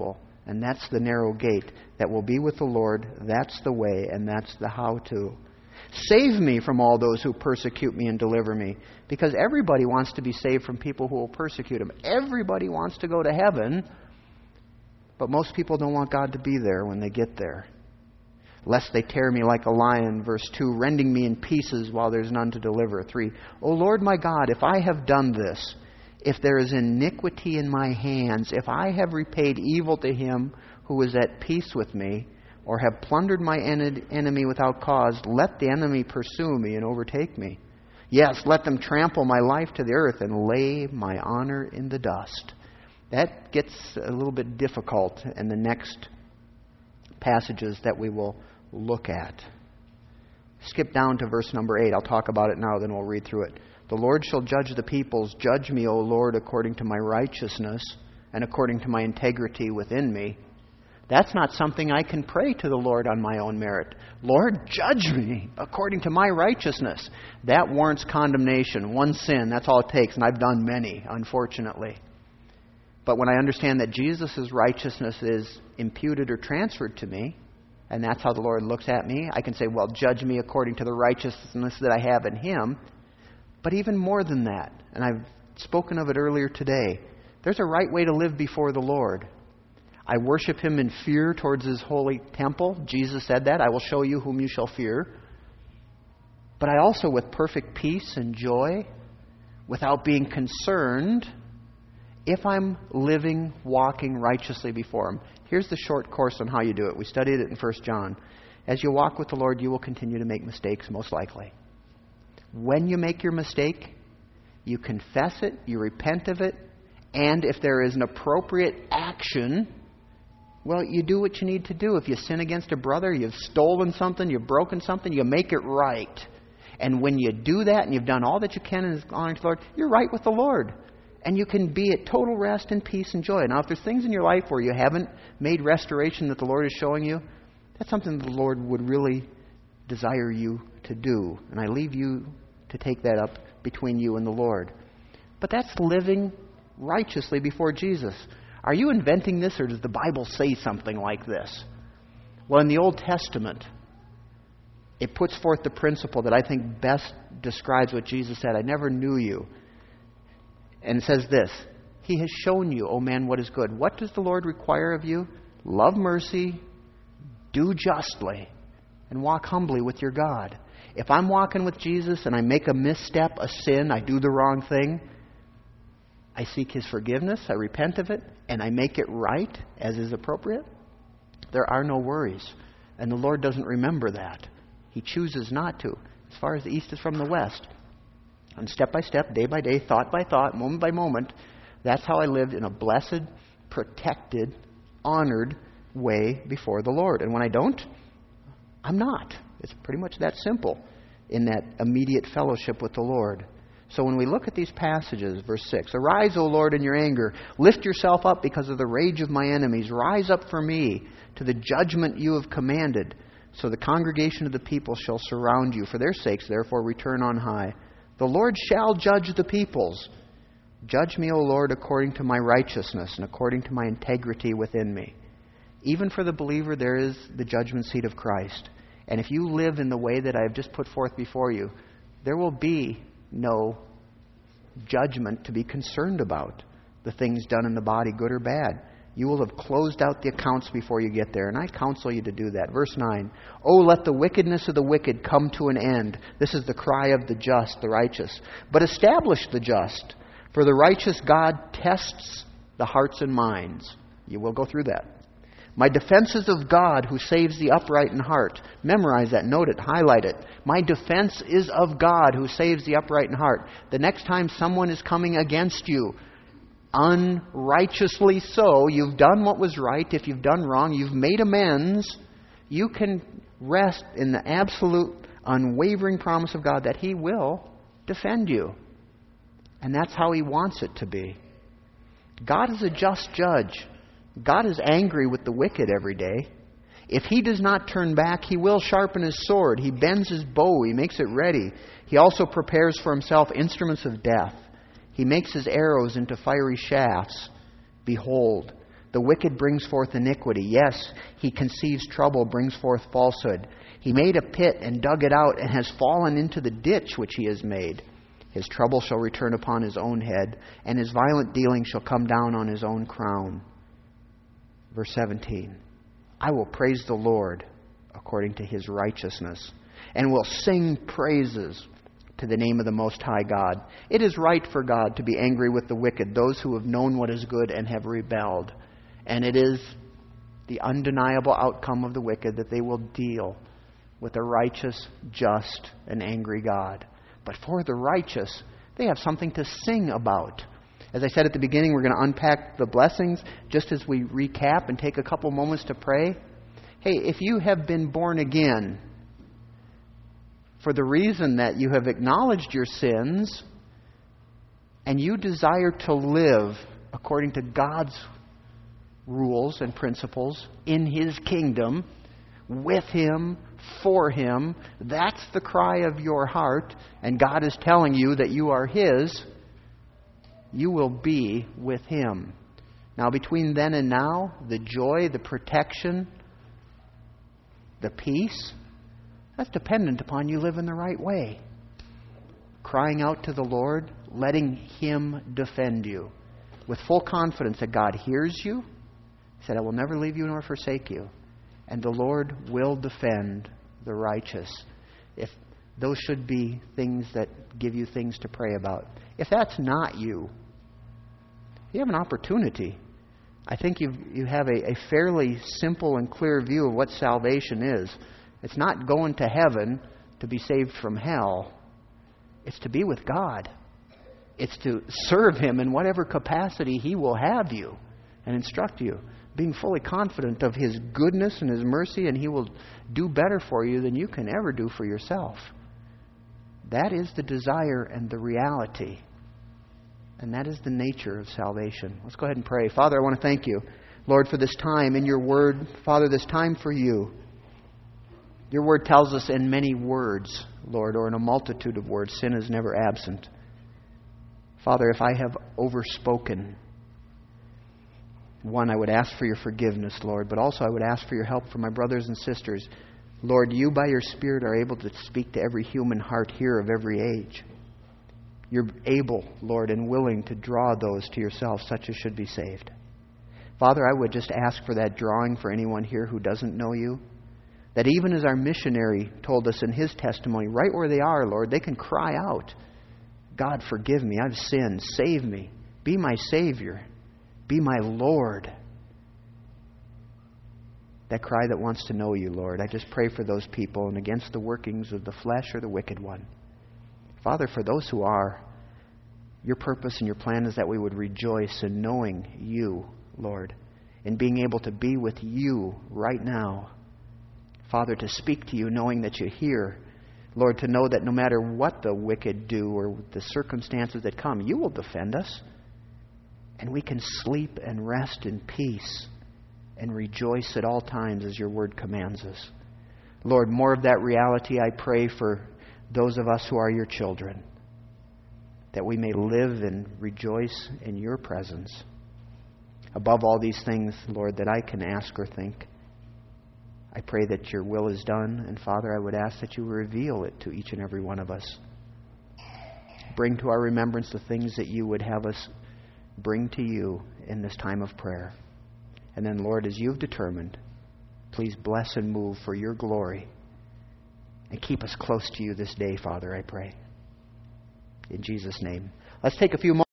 And that's the narrow gate that will be with the Lord. That's the way, and that's the how-to. Save me from all those who persecute me and deliver me. Because everybody wants to be saved from people who will persecute them. Everybody wants to go to heaven. But most people don't want God to be there when they get there. Lest they tear me like a lion, verse two, rending me in pieces while there's none to deliver. three, O Lord my God, if I have done this, if there is iniquity in my hands, if I have repaid evil to him who is at peace with me, or have plundered my en- enemy without cause, let the enemy pursue me and overtake me. Yes, let them trample my life to the earth and lay my honor in the dust. That gets a little bit difficult in the next passages that we will look at. Skip down to verse number eight. I'll talk about it now, then we'll read through it. The Lord shall judge the peoples. Judge me, O Lord, according to my righteousness and according to my integrity within me. That's not something I can pray to the Lord on my own merit. Lord, judge me according to my righteousness. That warrants condemnation. One sin, that's all it takes. And I've done many, unfortunately. But when I understand that Jesus' righteousness is imputed or transferred to me, and that's how the Lord looks at me, I can say, well, judge me according to the righteousness that I have in Him. But even more than that, and I've spoken of it earlier today, there's a right way to live before the Lord. I worship Him in fear towards His holy temple. Jesus said that. I will show you whom you shall fear. But I also, with perfect peace and joy, without being concerned, if I'm living, walking righteously before Him. Here's the short course on how you do it. We studied it in First John. As you walk with the Lord, you will continue to make mistakes, most likely. When you make your mistake, you confess it, you repent of it, and if there is an appropriate action, well, you do what you need to do. If you sin against a brother, you've stolen something, you've broken something, you make it right. And when you do that and you've done all that you can in honoring to the Lord, you're right with the Lord. And you can be at total rest and peace and joy. Now, if there's things in your life where you haven't made restoration that the Lord is showing you, that's something the Lord would really desire you to do. And I leave you to take that up between you and the Lord. But that's living righteously before Jesus. Are you inventing this, or does the Bible say something like this? Well, in the Old Testament, it puts forth the principle that I think best describes what Jesus said. I never knew you. And it says this, He has shown you, O man, what is good. What does the Lord require of you? Love mercy, do justly, and walk humbly with your God. If I'm walking with Jesus and I make a misstep, a sin, I do the wrong thing, I seek His forgiveness, I repent of it, and I make it right as is appropriate, there are no worries. And the Lord doesn't remember that. He chooses not to, as far as the east is from the west. And step by step, day by day, thought by thought, moment by moment, that's how I lived in a blessed, protected, honored way before the Lord. And when I don't, I'm not. It's pretty much that simple in that immediate fellowship with the Lord. So when we look at these passages, verse six, Arise, O Lord, in your anger. Lift yourself up because of the rage of my enemies. Rise up for me to the judgment you have commanded. So the congregation of the people shall surround you. For their sakes, therefore, return on high. The Lord shall judge the peoples. Judge me, O Lord, according to my righteousness and according to my integrity within me. Even for the believer, there is the judgment seat of Christ. And if you live in the way that I have just put forth before you, there will be no judgment to be concerned about. The things done in the body, good or bad. You will have closed out the accounts before you get there. And I counsel you to do that. Verse nine. Oh, let the wickedness of the wicked come to an end. This is the cry of the just, the righteous. But establish the just. For the righteous God tests the hearts and minds. You will go through that. My defense is of God who saves the upright in heart. Memorize that, note it, highlight it. My defense is of God who saves the upright in heart. The next time someone is coming against you, unrighteously so, you've done what was right. If you've done wrong, you've made amends. You can rest in the absolute, unwavering promise of God that He will defend you. And that's how He wants it to be. God is a just judge. God is angry with the wicked every day. If He does not turn back, He will sharpen His sword. He bends His bow. He makes it ready. He also prepares for Himself instruments of death. He makes His arrows into fiery shafts. Behold, The wicked brings forth iniquity. Yes, he conceives trouble, brings forth falsehood. He made a pit and dug it out, and has fallen into the ditch which he has made. His trouble shall return upon his own head, and his violent dealing shall come down on his own crown. Verse seventeen. I will praise the Lord according to his righteousness, and will sing praises to the name of the Most High God. It is right for God to be angry with the wicked, those who have known what is good and have rebelled. And it is the undeniable outcome of the wicked that they will deal with a righteous, just, and angry God. But for the righteous, they have something to sing about. As I said at the beginning, we're going to unpack the blessings just as we recap and take a couple moments to pray. Hey, if you have been born again for the reason that you have acknowledged your sins and you desire to live according to God's rules and principles in His kingdom, with Him, for Him, that's the cry of your heart, and God is telling you that you are His, you will be with Him. Now, between then and now, the joy, the protection, the peace, that's dependent upon you living the right way. Crying out to the Lord, letting Him defend you with full confidence that God hears you. He said, I will never leave you nor forsake you. And the Lord will defend the righteous. If those should be things that give you things to pray about. If that's not you, you have an opportunity. I think you you have a, a fairly simple and clear view of what salvation is. It's not going to heaven to be saved from hell. It's to be with God. It's to serve Him in whatever capacity He will have you and instruct you, being fully confident of His goodness and His mercy, and He will do better for you than you can ever do for yourself. That is the desire and the reality. And that is the nature of salvation. Let's go ahead and pray. Father, I want to thank You, Lord, for this time in Your Word. Father, this time for You. Your Word tells us in many words, Lord, or in a multitude of words, sin is never absent. Father, if I have overspoken, one, I would ask for Your forgiveness, Lord, but also I would ask for Your help for my brothers and sisters. Lord, You by Your Spirit are able to speak to every human heart here of every age. You're able, Lord, and willing to draw those to Yourself, such as should be saved. Father, I would just ask for that drawing for anyone here who doesn't know You. That even as our missionary told us in his testimony, right where they are, Lord, they can cry out, God, forgive me, I've sinned, save me, be my Savior, be my Lord. That cry that wants to know You, Lord, I just pray for those people and against the workings of the flesh or the wicked one. Father, for those who are, Your purpose and Your plan is that we would rejoice in knowing You, Lord, in being able to be with You right now. Father, to speak to You knowing that You hear. Lord, to know that no matter what the wicked do or the circumstances that come, You will defend us. And we can sleep and rest in peace and rejoice at all times as Your Word commands us. Lord, more of that reality I pray for those of us who are Your children, that we may live and rejoice in Your presence. Above all these things, Lord, that I can ask or think, I pray that Your will is done, and Father, I would ask that You reveal it to each and every one of us. Bring to our remembrance the things that You would have us bring to You in this time of prayer. And then, Lord, as You've determined, please bless and move for Your glory. And keep us close to You this day, Father, I pray. In Jesus' name. Let's take a few moments.